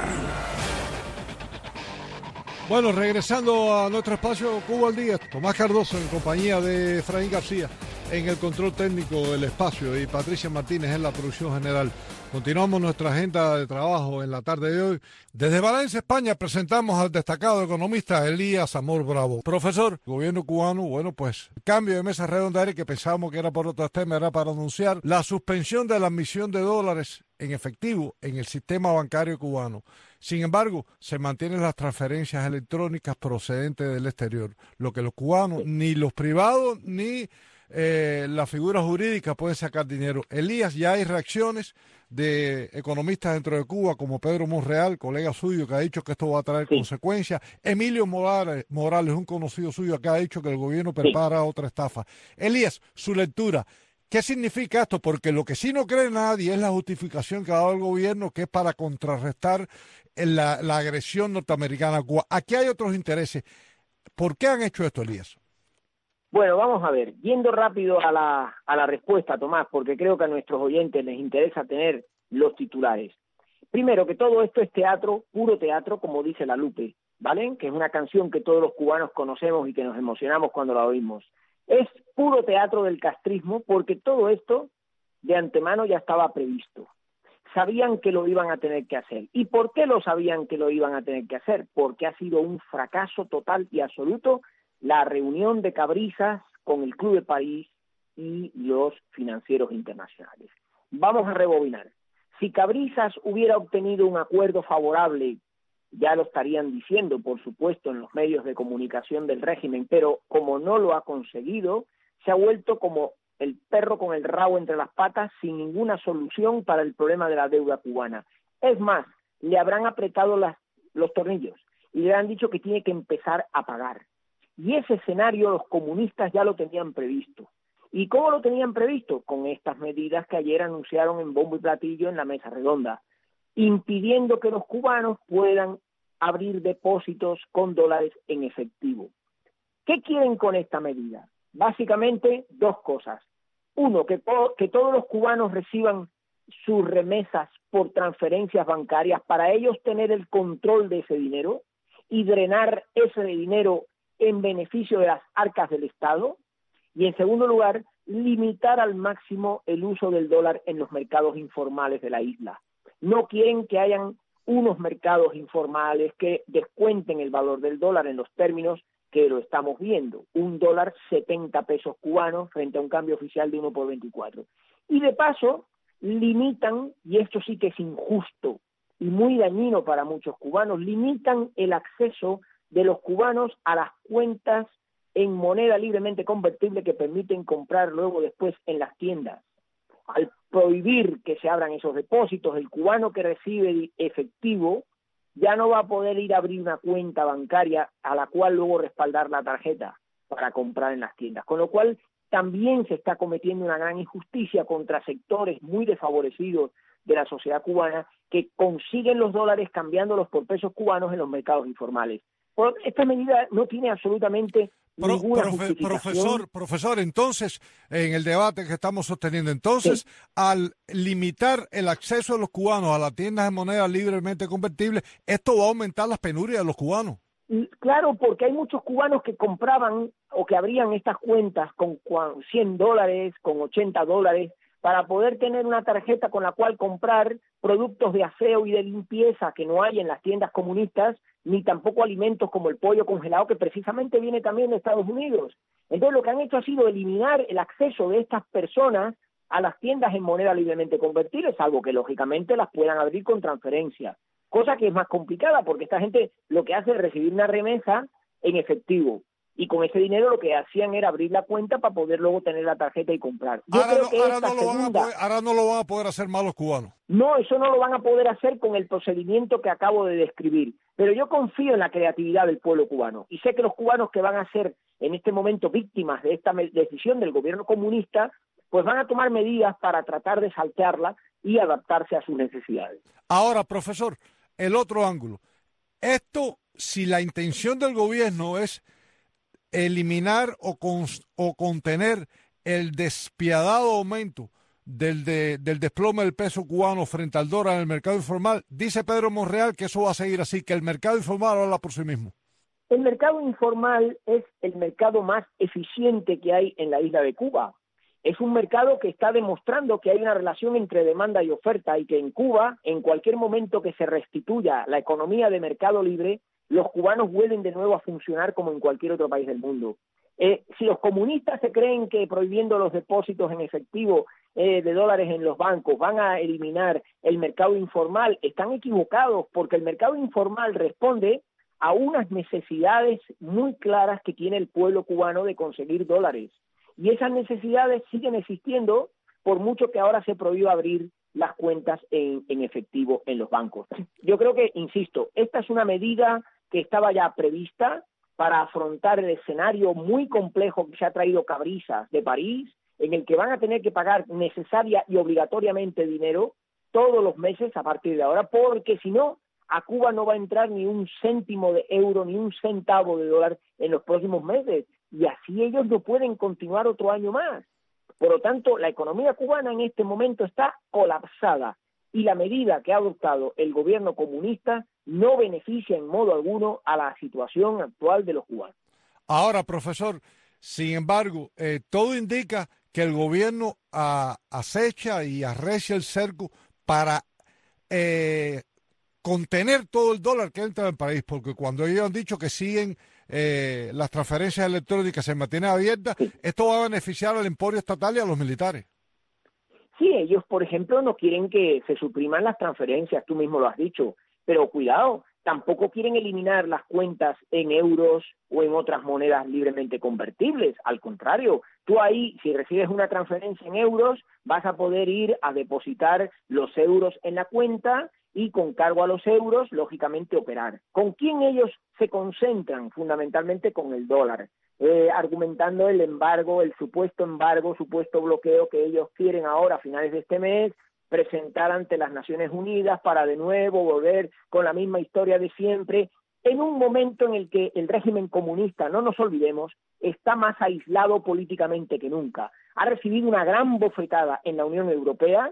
Bueno, regresando a nuestro espacio Cuba al día, Tomás Cardoso en compañía de Efraín García en el control técnico del espacio y Patricia Martínez en la producción general. Continuamos nuestra agenda de trabajo en la tarde de hoy. Desde Valencia, España, presentamos al destacado economista Elías Amor Bravo. Profesor, gobierno cubano, bueno, pues cambio de mesa redonda que pensábamos que era por otros temas, era para anunciar la suspensión de la emisión de dólares en efectivo en el sistema bancario cubano. Sin embargo, se mantienen las transferencias electrónicas procedentes del exterior, lo que los cubanos, ni los privados, ni eh, las figuras jurídicas pueden sacar dinero. Elías, ya hay reacciones de economistas dentro de Cuba, como Pedro Monreal, colega suyo, que ha dicho que esto va a traer sí. consecuencias. Emilio Morales, Morales, un conocido suyo, que ha dicho que el gobierno prepara sí. otra estafa. Elías, su lectura. ¿Qué significa esto? Porque lo que sí no cree nadie es la justificación que ha dado el gobierno, que es para contrarrestar la, la agresión norteamericana a Cuba. Aquí hay otros intereses. ¿Por qué han hecho esto, Elías? Bueno, vamos a ver, yendo rápido a la, a la respuesta, Tomás, porque creo que a nuestros oyentes les interesa tener los titulares. Primero, que todo esto es teatro, puro teatro, como dice La Lupe, ¿vale? Que es una canción que todos los cubanos conocemos y que nos emocionamos cuando la oímos. Es puro teatro del castrismo, porque todo esto de antemano ya estaba previsto. Sabían que lo iban a tener que hacer. ¿Y por qué lo sabían que lo iban a tener que hacer? Porque ha sido un fracaso total y absoluto la reunión de Cabrizas con el Club de París y los financieros internacionales. Vamos a rebobinar. Si Cabrizas hubiera obtenido un acuerdo favorable, ya lo estarían diciendo, por supuesto, en los medios de comunicación del régimen, pero como no lo ha conseguido, se ha vuelto como el perro con el rabo entre las patas, sin ninguna solución para el problema de la deuda cubana. Es más, le habrán apretado las, los tornillos y le han dicho que tiene que empezar a pagar. Y ese escenario los comunistas ya lo tenían previsto. ¿Y cómo lo tenían previsto? Con estas medidas que ayer anunciaron en bombo y platillo en la mesa redonda, impidiendo que los cubanos puedan abrir depósitos con dólares en efectivo. ¿Qué quieren con esta medida? Básicamente dos cosas. Uno, que, que todos los cubanos reciban sus remesas por transferencias bancarias para ellos tener el control de ese dinero y drenar ese dinero en beneficio de las arcas del Estado. Y en segundo lugar, limitar al máximo el uso del dólar en los mercados informales de la isla. No quieren que hayan unos mercados informales que descuenten el valor del dólar en los términos que lo estamos viendo. Un dólar setenta pesos cubanos frente a un cambio oficial de uno por veinticuatro. Y de paso, limitan, y esto sí que es injusto y muy dañino para muchos cubanos, limitan el acceso de los cubanos a las cuentas en moneda libremente convertible que permiten comprar luego después en las tiendas. Al prohibir que se abran esos depósitos, el cubano que recibe efectivo ya no va a poder ir a abrir una cuenta bancaria a la cual luego respaldar la tarjeta para comprar en las tiendas. Con lo cual también se está cometiendo una gran injusticia contra sectores muy desfavorecidos de la sociedad cubana que consiguen los dólares cambiándolos por pesos cubanos en los mercados informales. Por esta medida no tiene absolutamente Pro, ninguna profe, justificación. Profesor, profesor, entonces, en el debate que estamos sosteniendo, entonces, sí. al limitar el acceso de los cubanos a las tiendas de moneda libremente convertible, ¿esto va a aumentar las penurias de los cubanos? Claro, porque hay muchos cubanos que compraban o que abrían estas cuentas con cien dólares, con ochenta dólares, para poder tener una tarjeta con la cual comprar productos de aseo y de limpieza que no hay en las tiendas comunistas, ni tampoco alimentos como el pollo congelado, que precisamente viene también de Estados Unidos. Entonces lo que han hecho ha sido eliminar el acceso de estas personas a las tiendas en moneda libremente convertible, salvo que lógicamente las puedan abrir con transferencia, cosa que es más complicada porque esta gente lo que hace es recibir una remesa en efectivo. Y con ese dinero lo que hacían era abrir la cuenta para poder luego tener la tarjeta y comprar. Yo ahora, creo no, que ahora, esta no lo segunda, van a poder, ahora no lo van a poder hacer más los cubanos. No, eso no lo van a poder hacer con el procedimiento que acabo de describir. Pero yo confío en la creatividad del pueblo cubano. Y sé que los cubanos que van a ser en este momento víctimas de esta decisión del gobierno comunista, pues van a tomar medidas para tratar de saltearla y adaptarse a sus necesidades. Ahora, profesor, el otro ángulo. Esto, si la intención del gobierno es eliminar o, con, o contener el despiadado aumento del, de, del desplome del peso cubano frente al dólar en el mercado informal, dice Pedro Monreal que eso va a seguir así, que el mercado informal habla por sí mismo. El mercado informal es el mercado más eficiente que hay en la isla de Cuba. Es un mercado que está demostrando que hay una relación entre demanda y oferta y que en Cuba, en cualquier momento que se restituya la economía de mercado libre, los cubanos vuelven de nuevo a funcionar como en cualquier otro país del mundo. Eh, si los comunistas se creen que prohibiendo los depósitos en efectivo eh, de dólares en los bancos van a eliminar el mercado informal, están equivocados, porque el mercado informal responde a unas necesidades muy claras que tiene el pueblo cubano de conseguir dólares. Y esas necesidades siguen existiendo por mucho que ahora se prohíba abrir las cuentas en, en efectivo en los bancos. Yo creo que, insisto, esta es una medida que estaba ya prevista para afrontar el escenario muy complejo que se ha traído Cabrizas de París, en el que van a tener que pagar necesaria y obligatoriamente dinero todos los meses a partir de ahora, porque si no, a Cuba no va a entrar ni un céntimo de euro, ni un centavo de dólar en los próximos meses, y así ellos no pueden continuar otro año más. Por lo tanto, la economía cubana en este momento está colapsada, y la medida que ha adoptado el gobierno comunista no beneficia en modo alguno a la situación actual de los cubanos. Ahora, profesor, sin embargo, eh, todo indica que el gobierno a, acecha y arrecia el cerco para eh, contener todo el dólar que entra en el país, porque cuando ellos han dicho que siguen eh, las transferencias electrónicas se mantienen abiertas, sí. Esto va a beneficiar al emporio estatal y a los militares. Sí, ellos, por ejemplo, no quieren que se supriman las transferencias, tú mismo lo has dicho, pero cuidado, tampoco quieren eliminar las cuentas en euros o en otras monedas libremente convertibles. Al contrario, tú ahí, si recibes una transferencia en euros, vas a poder ir a depositar los euros en la cuenta y con cargo a los euros, lógicamente, operar. ¿Con quién ellos se concentran? Fundamentalmente con el dólar, eh, argumentando el embargo, el supuesto embargo, supuesto bloqueo que ellos quieren ahora a finales de este mes, presentar ante las Naciones Unidas para de nuevo volver con la misma historia de siempre, en un momento en el que el régimen comunista, no nos olvidemos, está más aislado políticamente que nunca. Ha recibido una gran bofetada en la Unión Europea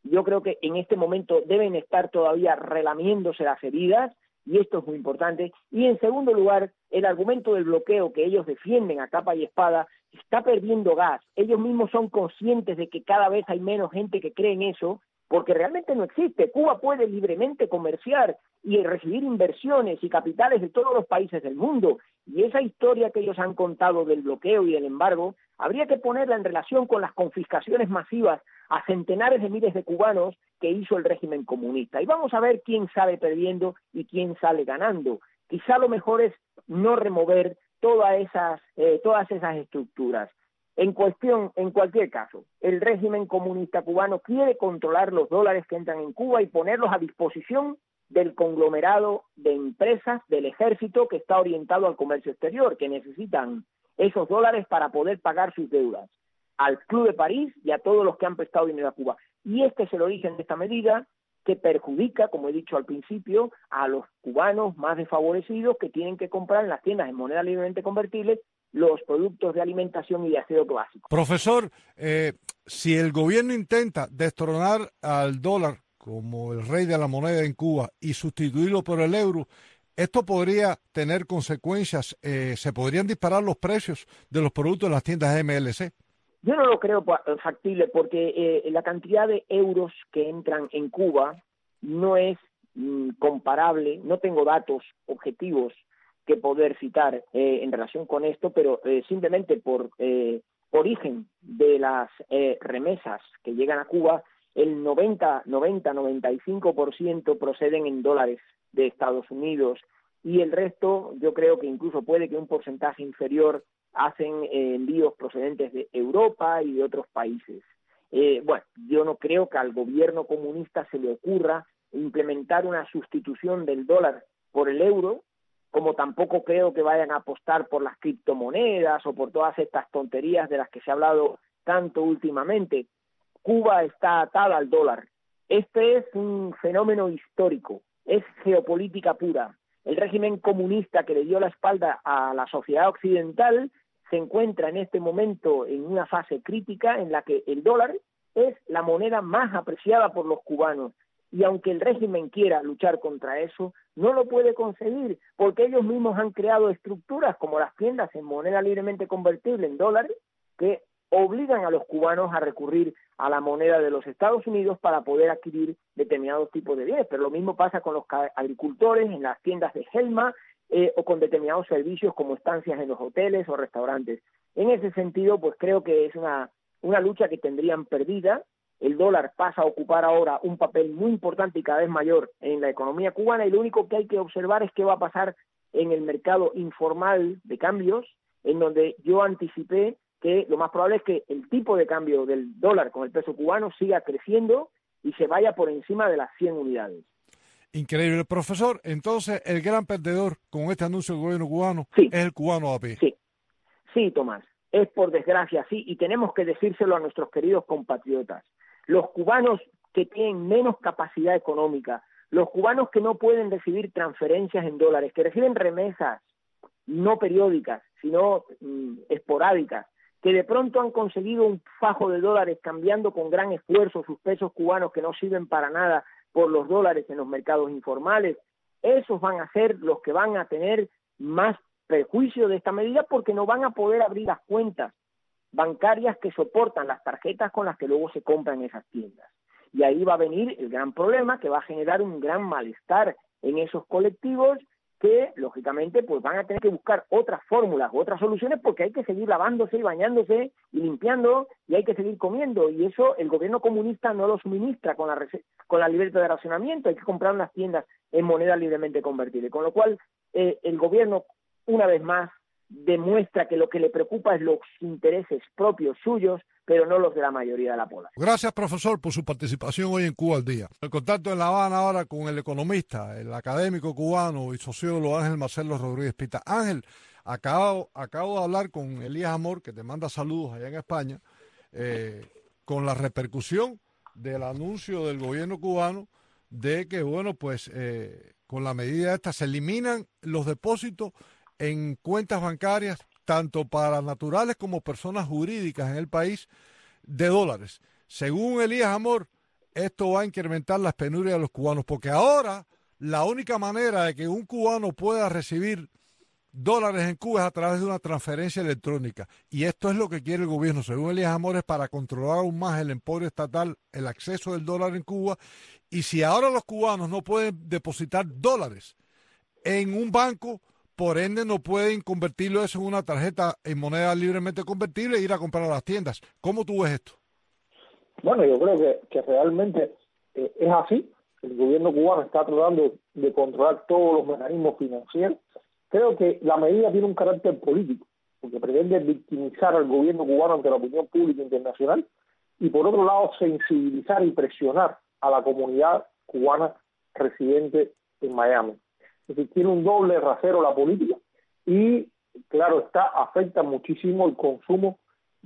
Yo creo que en este momento deben estar todavía relamiéndose las heridas, y esto es muy importante. Y en segundo lugar, el argumento del bloqueo que ellos defienden a capa y espada está perdiendo gas. Ellos mismos son conscientes de que cada vez hay menos gente que cree en eso, porque realmente no existe. Cuba puede libremente comerciar y recibir inversiones y capitales de todos los países del mundo, y esa historia que ellos han contado del bloqueo y del embargo, habría que ponerla en relación con las confiscaciones masivas a centenares de miles de cubanos que hizo el régimen comunista. Y vamos a ver quién sale perdiendo y quién sale ganando. Quizá lo mejor es no remover todas esas, eh, todas esas estructuras. En cuestión, en cualquier caso, el régimen comunista cubano quiere controlar los dólares que entran en Cuba y ponerlos a disposición del conglomerado de empresas del ejército que está orientado al comercio exterior, que necesitan esos dólares para poder pagar sus deudas al Club de París y a todos los que han prestado dinero a Cuba. Y este es el origen de esta medida, que perjudica, como he dicho al principio, a los cubanos más desfavorecidos que tienen que comprar en las tiendas en moneda libremente convertible los productos de alimentación y de aseo básico. Profesor, eh, si el gobierno intenta destronar al dólar como el rey de la moneda en Cuba y sustituirlo por el euro, esto podría tener consecuencias, eh, se podrían disparar los precios de los productos en las tiendas M L C. Yo no lo creo factible porque eh, la cantidad de euros que entran en Cuba no es mm, comparable, no tengo datos objetivos que poder citar eh, en relación con esto, pero eh, simplemente por eh, origen de las eh, remesas que llegan a Cuba, el noventa, noventa, noventa y cinco por ciento proceden en dólares de Estados Unidos y el resto, yo creo que incluso puede que un porcentaje inferior hacen eh, envíos procedentes de Europa y de otros países. Eh, bueno, yo no creo que al gobierno comunista se le ocurra implementar una sustitución del dólar por el euro, como tampoco creo que vayan a apostar por las criptomonedas o por todas estas tonterías de las que se ha hablado tanto últimamente. Cuba está atada al dólar. Este es un fenómeno histórico, es geopolítica pura. El régimen comunista que le dio la espalda a la sociedad occidental se encuentra en este momento en una fase crítica en la que el dólar es la moneda más apreciada por los cubanos. Y aunque el régimen quiera luchar contra eso, no lo puede conseguir, porque ellos mismos han creado estructuras como las tiendas en moneda libremente convertible en dólares, que obligan a los cubanos a recurrir a la moneda de los Estados Unidos para poder adquirir determinados tipos de bienes. Pero lo mismo pasa con los agricultores en las tiendas de Helma eh, o con determinados servicios como estancias en los hoteles o restaurantes. En ese sentido, pues creo que es una, una lucha que tendrían perdida. El dólar pasa a ocupar ahora un papel muy importante y cada vez mayor en la economía cubana, y lo único que hay que observar es qué va a pasar en el mercado informal de cambios, en donde yo anticipé que lo más probable es que el tipo de cambio del dólar con el peso cubano siga creciendo y se vaya por encima de las cien unidades. Increíble, profesor. Entonces, el gran perdedor con este anuncio del gobierno cubano sí. es el cubano a pie. Sí, sí, Tomás. Es por desgracia así, y tenemos que decírselo a nuestros queridos compatriotas. Los cubanos que tienen menos capacidad económica, los cubanos que no pueden recibir transferencias en dólares, que reciben remesas no periódicas, sino mmm, esporádicas, que de pronto han conseguido un fajo de dólares cambiando con gran esfuerzo sus pesos cubanos que no sirven para nada por los dólares en los mercados informales, esos van a ser los que van a tener más perjuicio de esta medida porque no van a poder abrir las cuentas bancarias que soportan las tarjetas con las que luego se compran esas tiendas. Y ahí va a venir el gran problema que va a generar un gran malestar en esos colectivos que, lógicamente, pues van a tener que buscar otras fórmulas, otras soluciones, porque hay que seguir lavándose y bañándose y limpiando y hay que seguir comiendo. Y eso el gobierno comunista no lo suministra con la, con la libertad de racionamiento. Hay que comprar unas tiendas en moneda libremente convertible. Con lo cual, eh, el gobierno, una vez más, demuestra que lo que le preocupa es los intereses propios suyos, pero no los de la mayoría de la población. Gracias, profesor, por su participación hoy en Cuba al Día. El contacto en La Habana ahora con el economista, el académico cubano y sociólogo Ángel Marcelo Rodríguez Pita. Ángel, acabo, acabo de hablar con Elías Amor, que te manda saludos allá en España, eh, con la repercusión del anuncio del gobierno cubano de que, bueno, pues eh, con la medida esta se eliminan los depósitos en cuentas bancarias, tanto para naturales como personas jurídicas en el país, de dólares. Según Elías Amor, esto va a incrementar las penurias de los cubanos, porque ahora la única manera de que un cubano pueda recibir dólares en Cuba es a través de una transferencia electrónica. Y esto es lo que quiere el gobierno, según Elías Amores, para controlar aún más el emporio estatal, el acceso del dólar en Cuba. Y si ahora los cubanos no pueden depositar dólares en un banco, por ende no pueden convertirlo eso en una tarjeta en moneda libremente convertible e ir a comprar a las tiendas. ¿Cómo tú ves esto? Bueno, yo creo que, que realmente eh, es así. El gobierno cubano está tratando de controlar todos los mecanismos financieros. Creo que la medida tiene un carácter político, porque pretende victimizar al gobierno cubano ante la opinión pública internacional y, por otro lado, sensibilizar y presionar a la comunidad cubana residente en Miami. Es decir, tiene un doble rasero la política y, claro está, afecta muchísimo el consumo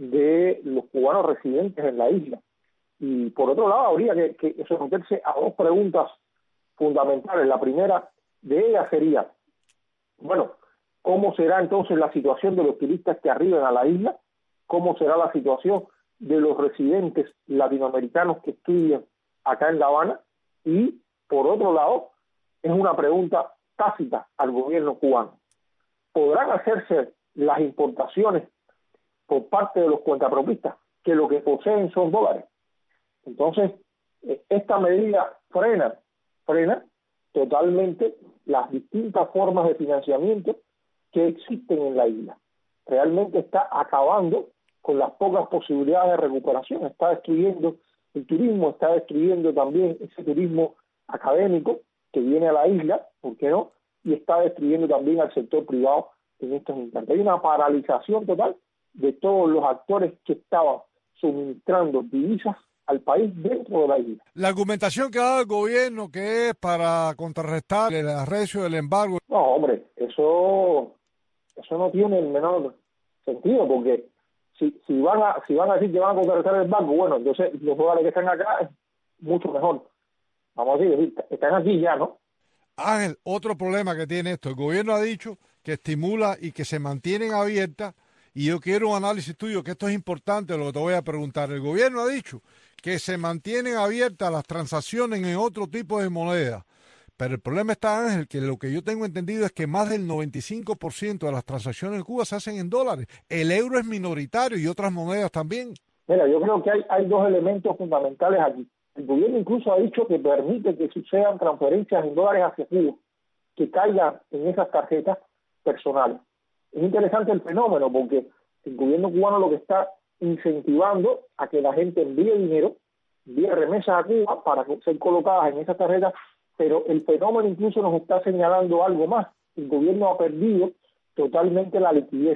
de los cubanos residentes en la isla. Y, por otro lado, habría que, que someterse a dos preguntas fundamentales. La primera de ellas sería, bueno, ¿cómo será entonces la situación de los turistas que arriben a la isla? ¿Cómo será la situación de los residentes latinoamericanos que estudian acá en La Habana? Y, por otro lado, es una pregunta tácita al gobierno cubano. ¿Podrán hacerse las importaciones por parte de los cuentapropistas que lo que poseen son dólares? Entonces, esta medida frena, frena totalmente las distintas formas de financiamiento que existen en la isla. Realmente está acabando con las pocas posibilidades de recuperación, está destruyendo el turismo, está destruyendo también ese turismo académico que viene a la isla, ¿por qué no? Y está destruyendo también al sector privado en estos instantes. Hay una paralización total de todos los actores que estaban suministrando divisas al país dentro de la isla. La argumentación que ha dado el gobierno, que es para contrarrestar el arrecio del embargo. No, hombre, eso eso no tiene el menor sentido, porque si si van a si van a decir que van a contrarrestar el embargo, bueno, entonces los dólares que están acá es mucho mejor. Vamos a decir, están aquí ya, ¿no? Ángel, otro problema que tiene esto, el gobierno ha dicho que estimula y que se mantienen abiertas, y yo quiero un análisis tuyo, que esto es importante, lo que te voy a preguntar. El gobierno ha dicho que se mantienen abiertas las transacciones en otro tipo de moneda, pero el problema está, Ángel, que lo que yo tengo entendido es que más del noventa y cinco por ciento de las transacciones en Cuba se hacen en dólares. El euro es minoritario y otras monedas también. Mira, yo creo que hay, hay dos elementos fundamentales aquí. El gobierno incluso ha dicho que permite que sucedan transferencias en dólares hacia Cuba, que caigan en esas tarjetas personales. Es interesante el fenómeno porque el gobierno cubano lo que está incentivando a que la gente envíe dinero, envíe remesas a Cuba para ser colocadas en esas tarjetas, pero el fenómeno incluso nos está señalando algo más. El gobierno ha perdido totalmente la liquidez.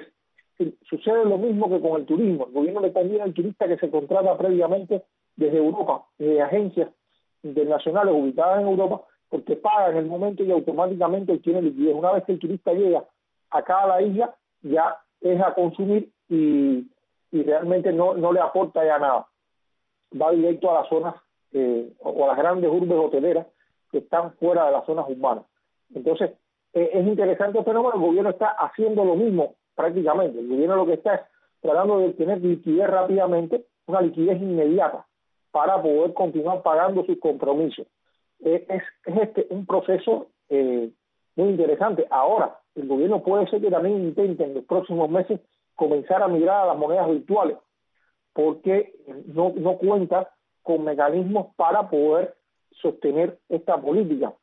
Sucede lo mismo que con el turismo. El gobierno le conviene al turista que se contrata previamente desde Europa, desde agencias internacionales ubicadas en Europa, porque paga en el momento y automáticamente tiene liquidez. Una vez que el turista llega acá a la isla, ya es a consumir y, y realmente no, no le aporta ya nada. Va directo a las zonas eh, o a las grandes urbes hoteleras que están fuera de las zonas urbanas. Entonces, eh, es interesante el fenómeno. El gobierno está haciendo lo mismo prácticamente. El gobierno lo que está es tratando de tener liquidez rápidamente, una liquidez inmediata, para poder continuar pagando sus compromisos. Eh, es, es este un proceso eh, muy interesante. Ahora, el gobierno puede ser que también intente en los próximos meses comenzar a migrar a las monedas virtuales, porque no, no cuenta con mecanismos para poder sostener esta política.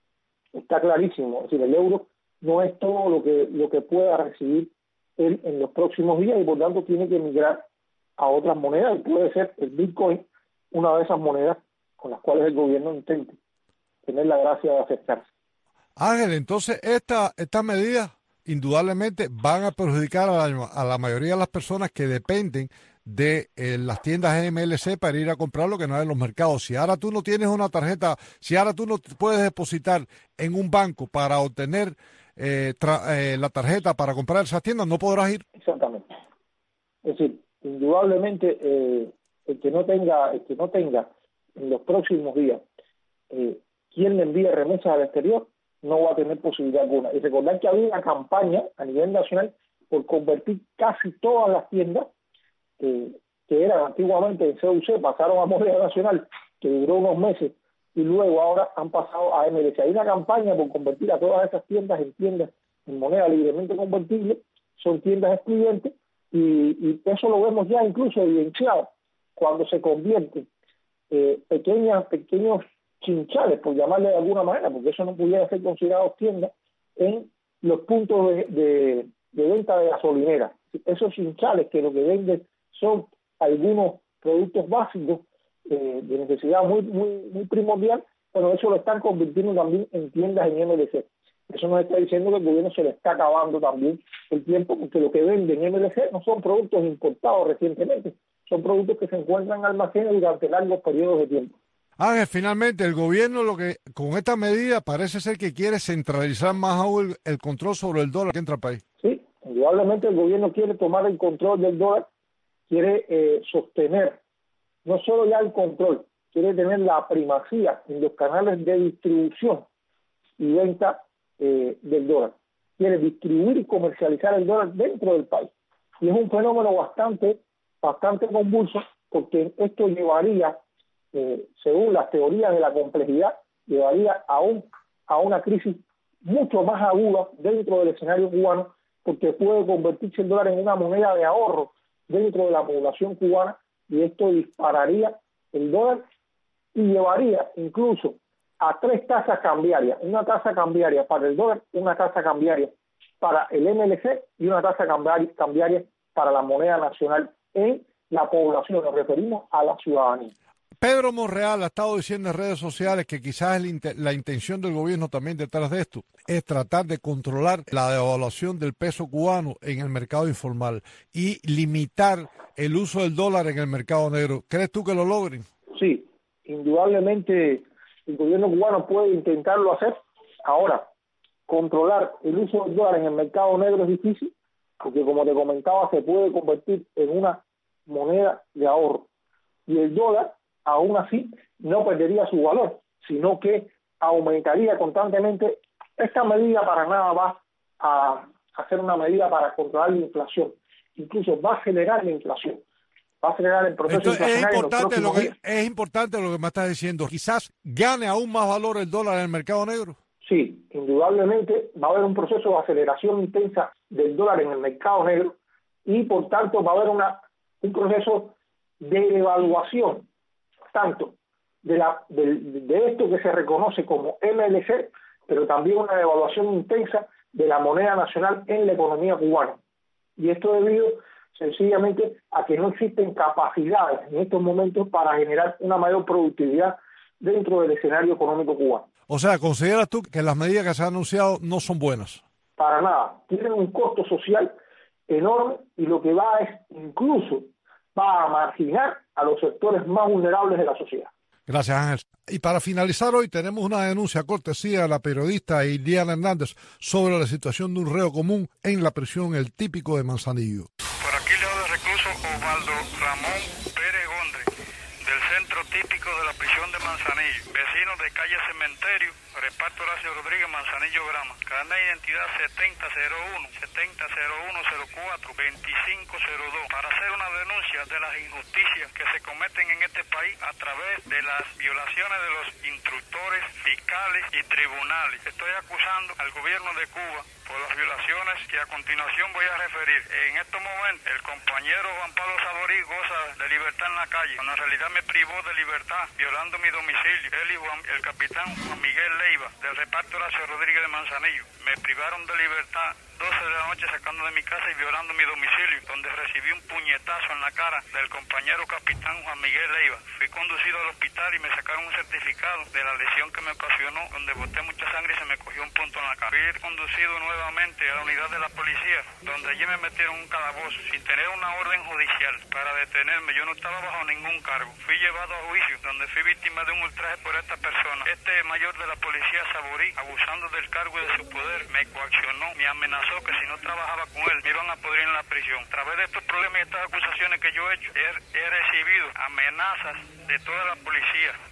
Está clarísimo, es decir, el euro no es todo lo que lo que pueda recibir él en los próximos días y por tanto tiene que migrar a otras monedas, y puede ser el Bitcoin una de esas monedas con las cuales el gobierno intente tener la gracia de acercarse. Ángel, entonces esta, estas medidas indudablemente van a perjudicar a la, a la mayoría de las personas que dependen de eh, las tiendas M L C para ir a comprar lo que no hay en los mercados. Si ahora tú no tienes una tarjeta, si ahora tú no puedes depositar en un banco para obtener eh, tra, eh, la tarjeta para comprar esas tiendas, no podrás ir. Exactamente. Es decir, indudablemente eh, el que no tenga, el que no tenga en los próximos días eh, quien le envíe remesas al exterior, no va a tener posibilidad alguna. Y recordar que había una campaña a nivel nacional por convertir casi todas las tiendas eh, que eran antiguamente en C U C, pasaron a moneda nacional que duró unos meses, y luego ahora han pasado a M L C. Hay una campaña por convertir a todas esas tiendas en tiendas en moneda libremente convertible, son tiendas excluyentes, y, y eso lo vemos ya incluso evidenciado cuando se convierten eh, pequeñas, pequeños chinchales, por llamarle de alguna manera, porque eso no pudiera ser considerado tiendas, en los puntos de, de, de venta de gasolinera. Esos chinchales que lo que venden son algunos productos básicos eh, de necesidad muy, muy, muy primordial, pero eso lo están convirtiendo también en tiendas en M L C. Eso nos está diciendo que el gobierno se le está acabando también el tiempo, porque lo que venden en M L C no son productos importados recientemente, son productos que se encuentran en almacenes durante largos periodos de tiempo. Ángel, finalmente el gobierno lo que con esta medida parece ser que quiere centralizar más aún el, el control sobre el dólar que entra al país. Sí, indudablemente el gobierno quiere tomar el control del dólar, quiere eh, sostener no solo ya el control, quiere tener la primacía en los canales de distribución y venta eh, del dólar. Quiere distribuir y comercializar el dólar dentro del país. Y es un fenómeno bastante, bastante convulso, porque esto llevaría, eh, según las teorías de la complejidad, llevaría a, un, a una crisis mucho más aguda dentro del escenario cubano, porque puede convertirse el dólar en una moneda de ahorro dentro de la población cubana, y esto dispararía el dólar y llevaría incluso a tres tasas cambiarias, una tasa cambiaria para el dólar, una tasa cambiaria para el M L C y una tasa cambiaria para la moneda nacional en la población. Nos referimos a la ciudadanía. Pedro Monreal ha estado diciendo en redes sociales que quizás el, la intención del gobierno también detrás de esto es tratar de controlar la devaluación del peso cubano en el mercado informal y limitar el uso del dólar en el mercado negro. ¿Crees tú que lo logren? Sí, indudablemente el gobierno cubano puede intentarlo hacer. Ahora, controlar el uso del dólar en el mercado negro es difícil, porque como te comentaba, se puede convertir en una moneda de ahorro. Y el dólar, aún así, no perdería su valor, sino que aumentaría constantemente. Esta medida para nada va a hacer una medida para controlar la inflación, incluso va a acelerar la inflación, va a acelerar el proceso Entonces, inflacionario. Es importante, lo que, es importante lo que me estás diciendo, quizás gane aún más valor el dólar en el mercado negro. Sí, indudablemente va a haber un proceso de aceleración intensa del dólar en el mercado negro y por tanto va a haber una, un proceso de devaluación tanto de, la, de, de esto que se reconoce como M L C, pero también una devaluación intensa de la moneda nacional en la economía cubana. Y esto debido sencillamente a que no existen capacidades en estos momentos para generar una mayor productividad dentro del escenario económico cubano. O sea, ¿consideras tú que las medidas que se han anunciado no son buenas? Para nada. Tienen un costo social enorme y lo que va es incluso va a marginar a los sectores más vulnerables de la sociedad. Gracias, Ángel. Y para finalizar hoy tenemos una denuncia cortesía de la periodista Iliana Hernández sobre la situación de un reo común en la prisión El Típico de Manzanillo. Por aquí le habla el recluso Osvaldo Ramón Pérez Gondre, del centro típico de la prisión de Manzanillo, vecino de calle Cementerio, reparto Horacio Rodríguez, Manzanillo Grama, carnet de identidad setenta cero uno, setenta cero uno cero cuatro, veinticinco cero dos, para hacer una denuncia de las injusticias que se cometen en este país a través de las violaciones de los instructores, fiscales y tribunales. Estoy acusando al gobierno de Cuba por las violaciones que a continuación voy a referir. En estos momentos, el compañero Juan Pablo Saborí goza de libertad en la calle, cuando en realidad me privó de libertad, violando mi domicilio. Él y Juan, el capitán Juan Miguel Leiva, del reparto Horacio Rodríguez de Manzanillo, me privaron de libertad doce de la noche sacando de mi casa y violando mi domicilio, donde recibí un puñetazo en la cara del compañero capitán Juan Miguel Leiva. Fui conducido al hospital y me sacaron un certificado de la lesión que me ocasionó, donde boté mucha sangre y se me cogió un punto en la cara. Fui conducido nuevamente a la unidad de la policía, donde allí me metieron un calabozo sin tener una orden judicial para detenerme. Yo no estaba bajo ningún cargo. Fui llevado a juicio, donde fui víctima de un ultraje por esta persona. Este mayor de la policía, Saborí, abusando del cargo y de su poder, me coaccionó, me amenazó que si no trabajaba con él me iban a podrir en la prisión. A través de estos problemas y estas acusaciones que yo he hecho, he, he recibido amenazas de toda la policía,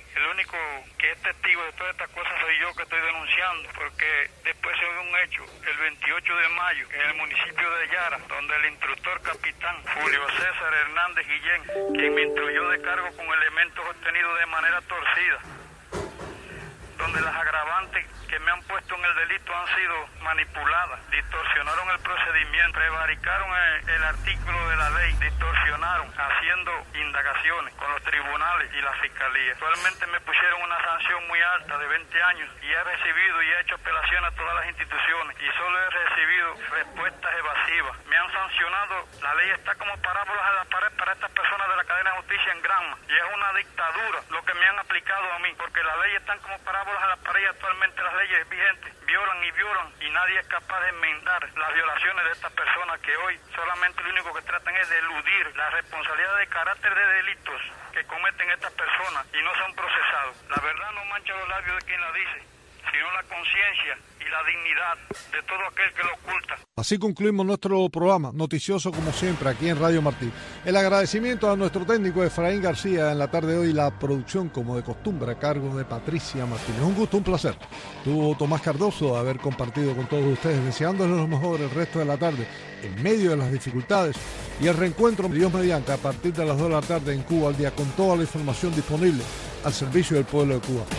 El único que es testigo de todas estas cosas soy yo, que estoy denunciando, porque después se dio un hecho, el veintiocho de mayo, en el municipio de Yara, donde el instructor capitán Julio César Hernández Guillén, quien me instruyó de cargo con elementos obtenidos de manera torcida, donde las agravantes que me han puesto en el delito han sido manipuladas, distorsionaron el procedimiento, prevaricaron el, el artículo de la ley, distorsionaron, haciendo indagaciones con los tribunales y la fiscalía. Actualmente me pusieron una sanción muy alta de veinte años y he recibido y he hecho apelación a todas las instituciones y solo he recibido respuestas evasivas. Me han sancionado, la ley está como parábolas a la pared para estas personas de la cadena de justicia en Granma y es una dictadura lo que me han aplicado a mí, porque las leyes están como parábolas a la pared y actualmente las leyes vigentes violan y violan y nadie es capaz de enmendar las violaciones de estas personas que hoy solamente lo único que tratan es de eludir la responsabilidad de carácter de delitos que cometen estas personas y no son procesados. La verdad no mancha los labios de quien la dice, sino la conciencia y la dignidad de todo aquel que lo oculta. Así concluimos nuestro programa, noticioso como siempre, aquí en Radio Martí. El agradecimiento a nuestro técnico Efraín García en la tarde de hoy, la producción como de costumbre a cargo de Patricia Martínez. Un gusto, un placer. Tuvo Tomás Cardoso haber compartido con todos ustedes, deseándoles lo mejor el resto de la tarde, en medio de las dificultades, y el reencuentro, Dios mediante, a partir de las dos de la tarde en Cuba al día, con toda la información disponible al servicio del pueblo de Cuba.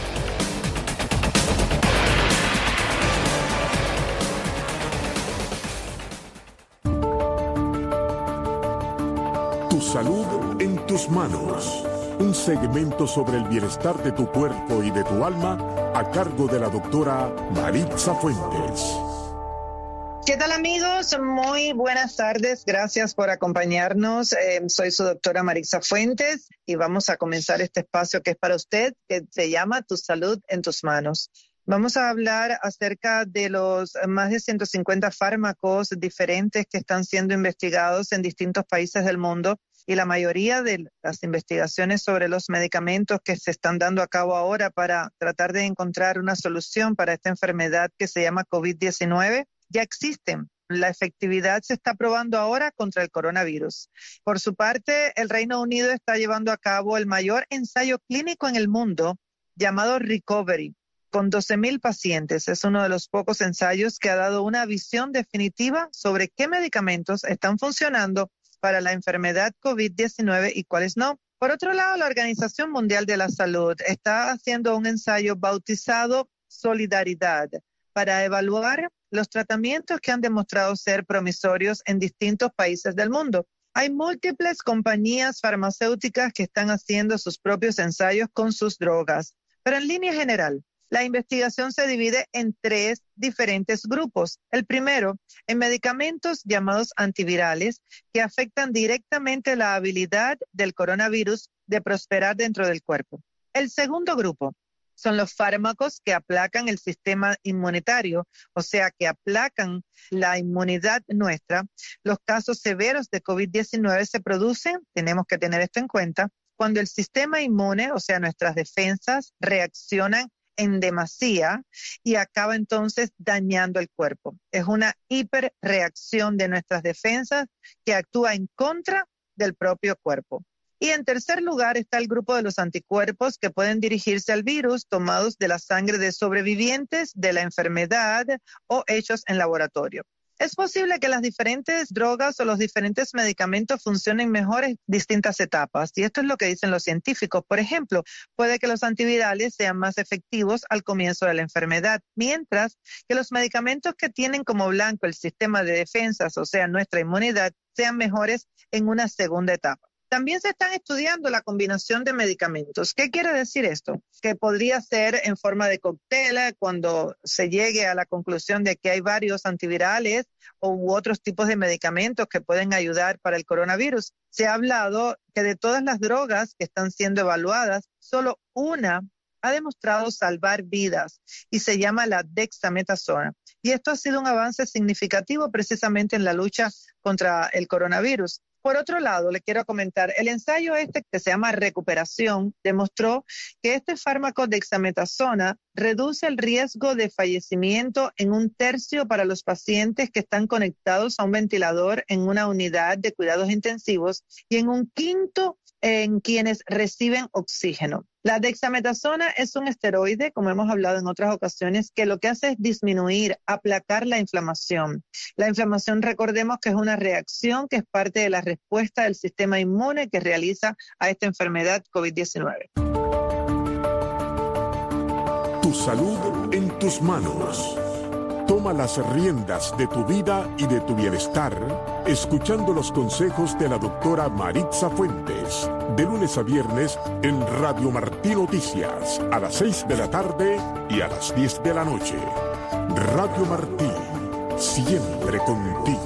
Salud en tus manos. Un segmento sobre el bienestar de tu cuerpo y de tu alma a cargo de la doctora Maritza Fuentes. ¿Qué tal, amigos? Muy buenas tardes. Gracias por acompañarnos. Eh, soy su doctora Maritza Fuentes y vamos a comenzar este espacio que es para usted, que se llama Tu Salud en tus manos. Vamos a hablar acerca de los más de ciento cincuenta fármacos diferentes que están siendo investigados en distintos países del mundo y la mayoría de las investigaciones sobre los medicamentos que se están dando a cabo ahora para tratar de encontrar una solución para esta enfermedad que se llama COVID diecinueve ya existen. La efectividad se está probando ahora contra el coronavirus. Por su parte, el Reino Unido está llevando a cabo el mayor ensayo clínico en el mundo llamado Recovery, con doce mil pacientes. Es uno de los pocos ensayos que ha dado una visión definitiva sobre qué medicamentos están funcionando para la enfermedad COVID diecinueve y cuáles no. Por otro lado, la Organización Mundial de la Salud está haciendo un ensayo bautizado Solidaridad para evaluar los tratamientos que han demostrado ser promisorios en distintos países del mundo. Hay múltiples compañías farmacéuticas que están haciendo sus propios ensayos con sus drogas, pero en línea general, la investigación se divide en tres diferentes grupos. El primero, en medicamentos llamados antivirales que afectan directamente la habilidad del coronavirus de prosperar dentro del cuerpo. El segundo grupo son los fármacos que aplacan el sistema inmunitario, o sea, que aplacan la inmunidad nuestra. Los casos severos de COVID diecinueve se producen, tenemos que tener esto en cuenta, cuando el sistema inmune, o sea, nuestras defensas, reaccionan en demasía y acaba entonces dañando el cuerpo. Es una hiperreacción de nuestras defensas que actúa en contra del propio cuerpo. Y en tercer lugar está el grupo de los anticuerpos que pueden dirigirse al virus tomados de la sangre de sobrevivientes de la enfermedad o hechos en laboratorio. Es posible que las diferentes drogas o los diferentes medicamentos funcionen mejor en distintas etapas, y esto es lo que dicen los científicos. Por ejemplo, puede que los antivirales sean más efectivos al comienzo de la enfermedad, mientras que los medicamentos que tienen como blanco el sistema de defensas, o sea, nuestra inmunidad, sean mejores en una segunda etapa. También se están estudiando la combinación de medicamentos. ¿Qué quiere decir esto? Que podría ser en forma de cóctel cuando se llegue a la conclusión de que hay varios antivirales u otros tipos de medicamentos que pueden ayudar para el coronavirus. Se ha hablado que de todas las drogas que están siendo evaluadas, solo una ha demostrado salvar vidas y se llama la dexametasona. Y esto ha sido un avance significativo precisamente en la lucha contra el coronavirus. Por otro lado, le quiero comentar, el ensayo este que se llama Recuperación demostró que este fármaco dexametasona reduce el riesgo de fallecimiento en un tercio para los pacientes que están conectados a un ventilador en una unidad de cuidados intensivos y en un quinto en quienes reciben oxígeno. La dexametasona es un esteroide, como hemos hablado en otras ocasiones, que lo que hace es disminuir, aplacar la inflamación. La inflamación, recordemos que es una reacción que es parte de la respuesta del sistema inmune que realiza a esta enfermedad COVID diecinueve. Tu salud en tus manos. Toma las riendas de tu vida y de tu bienestar, escuchando los consejos de la doctora Maritza Fuentes, de lunes a viernes en Radio Martí Noticias, a las seis de la tarde y a las diez de la noche. Radio Martí, siempre contigo.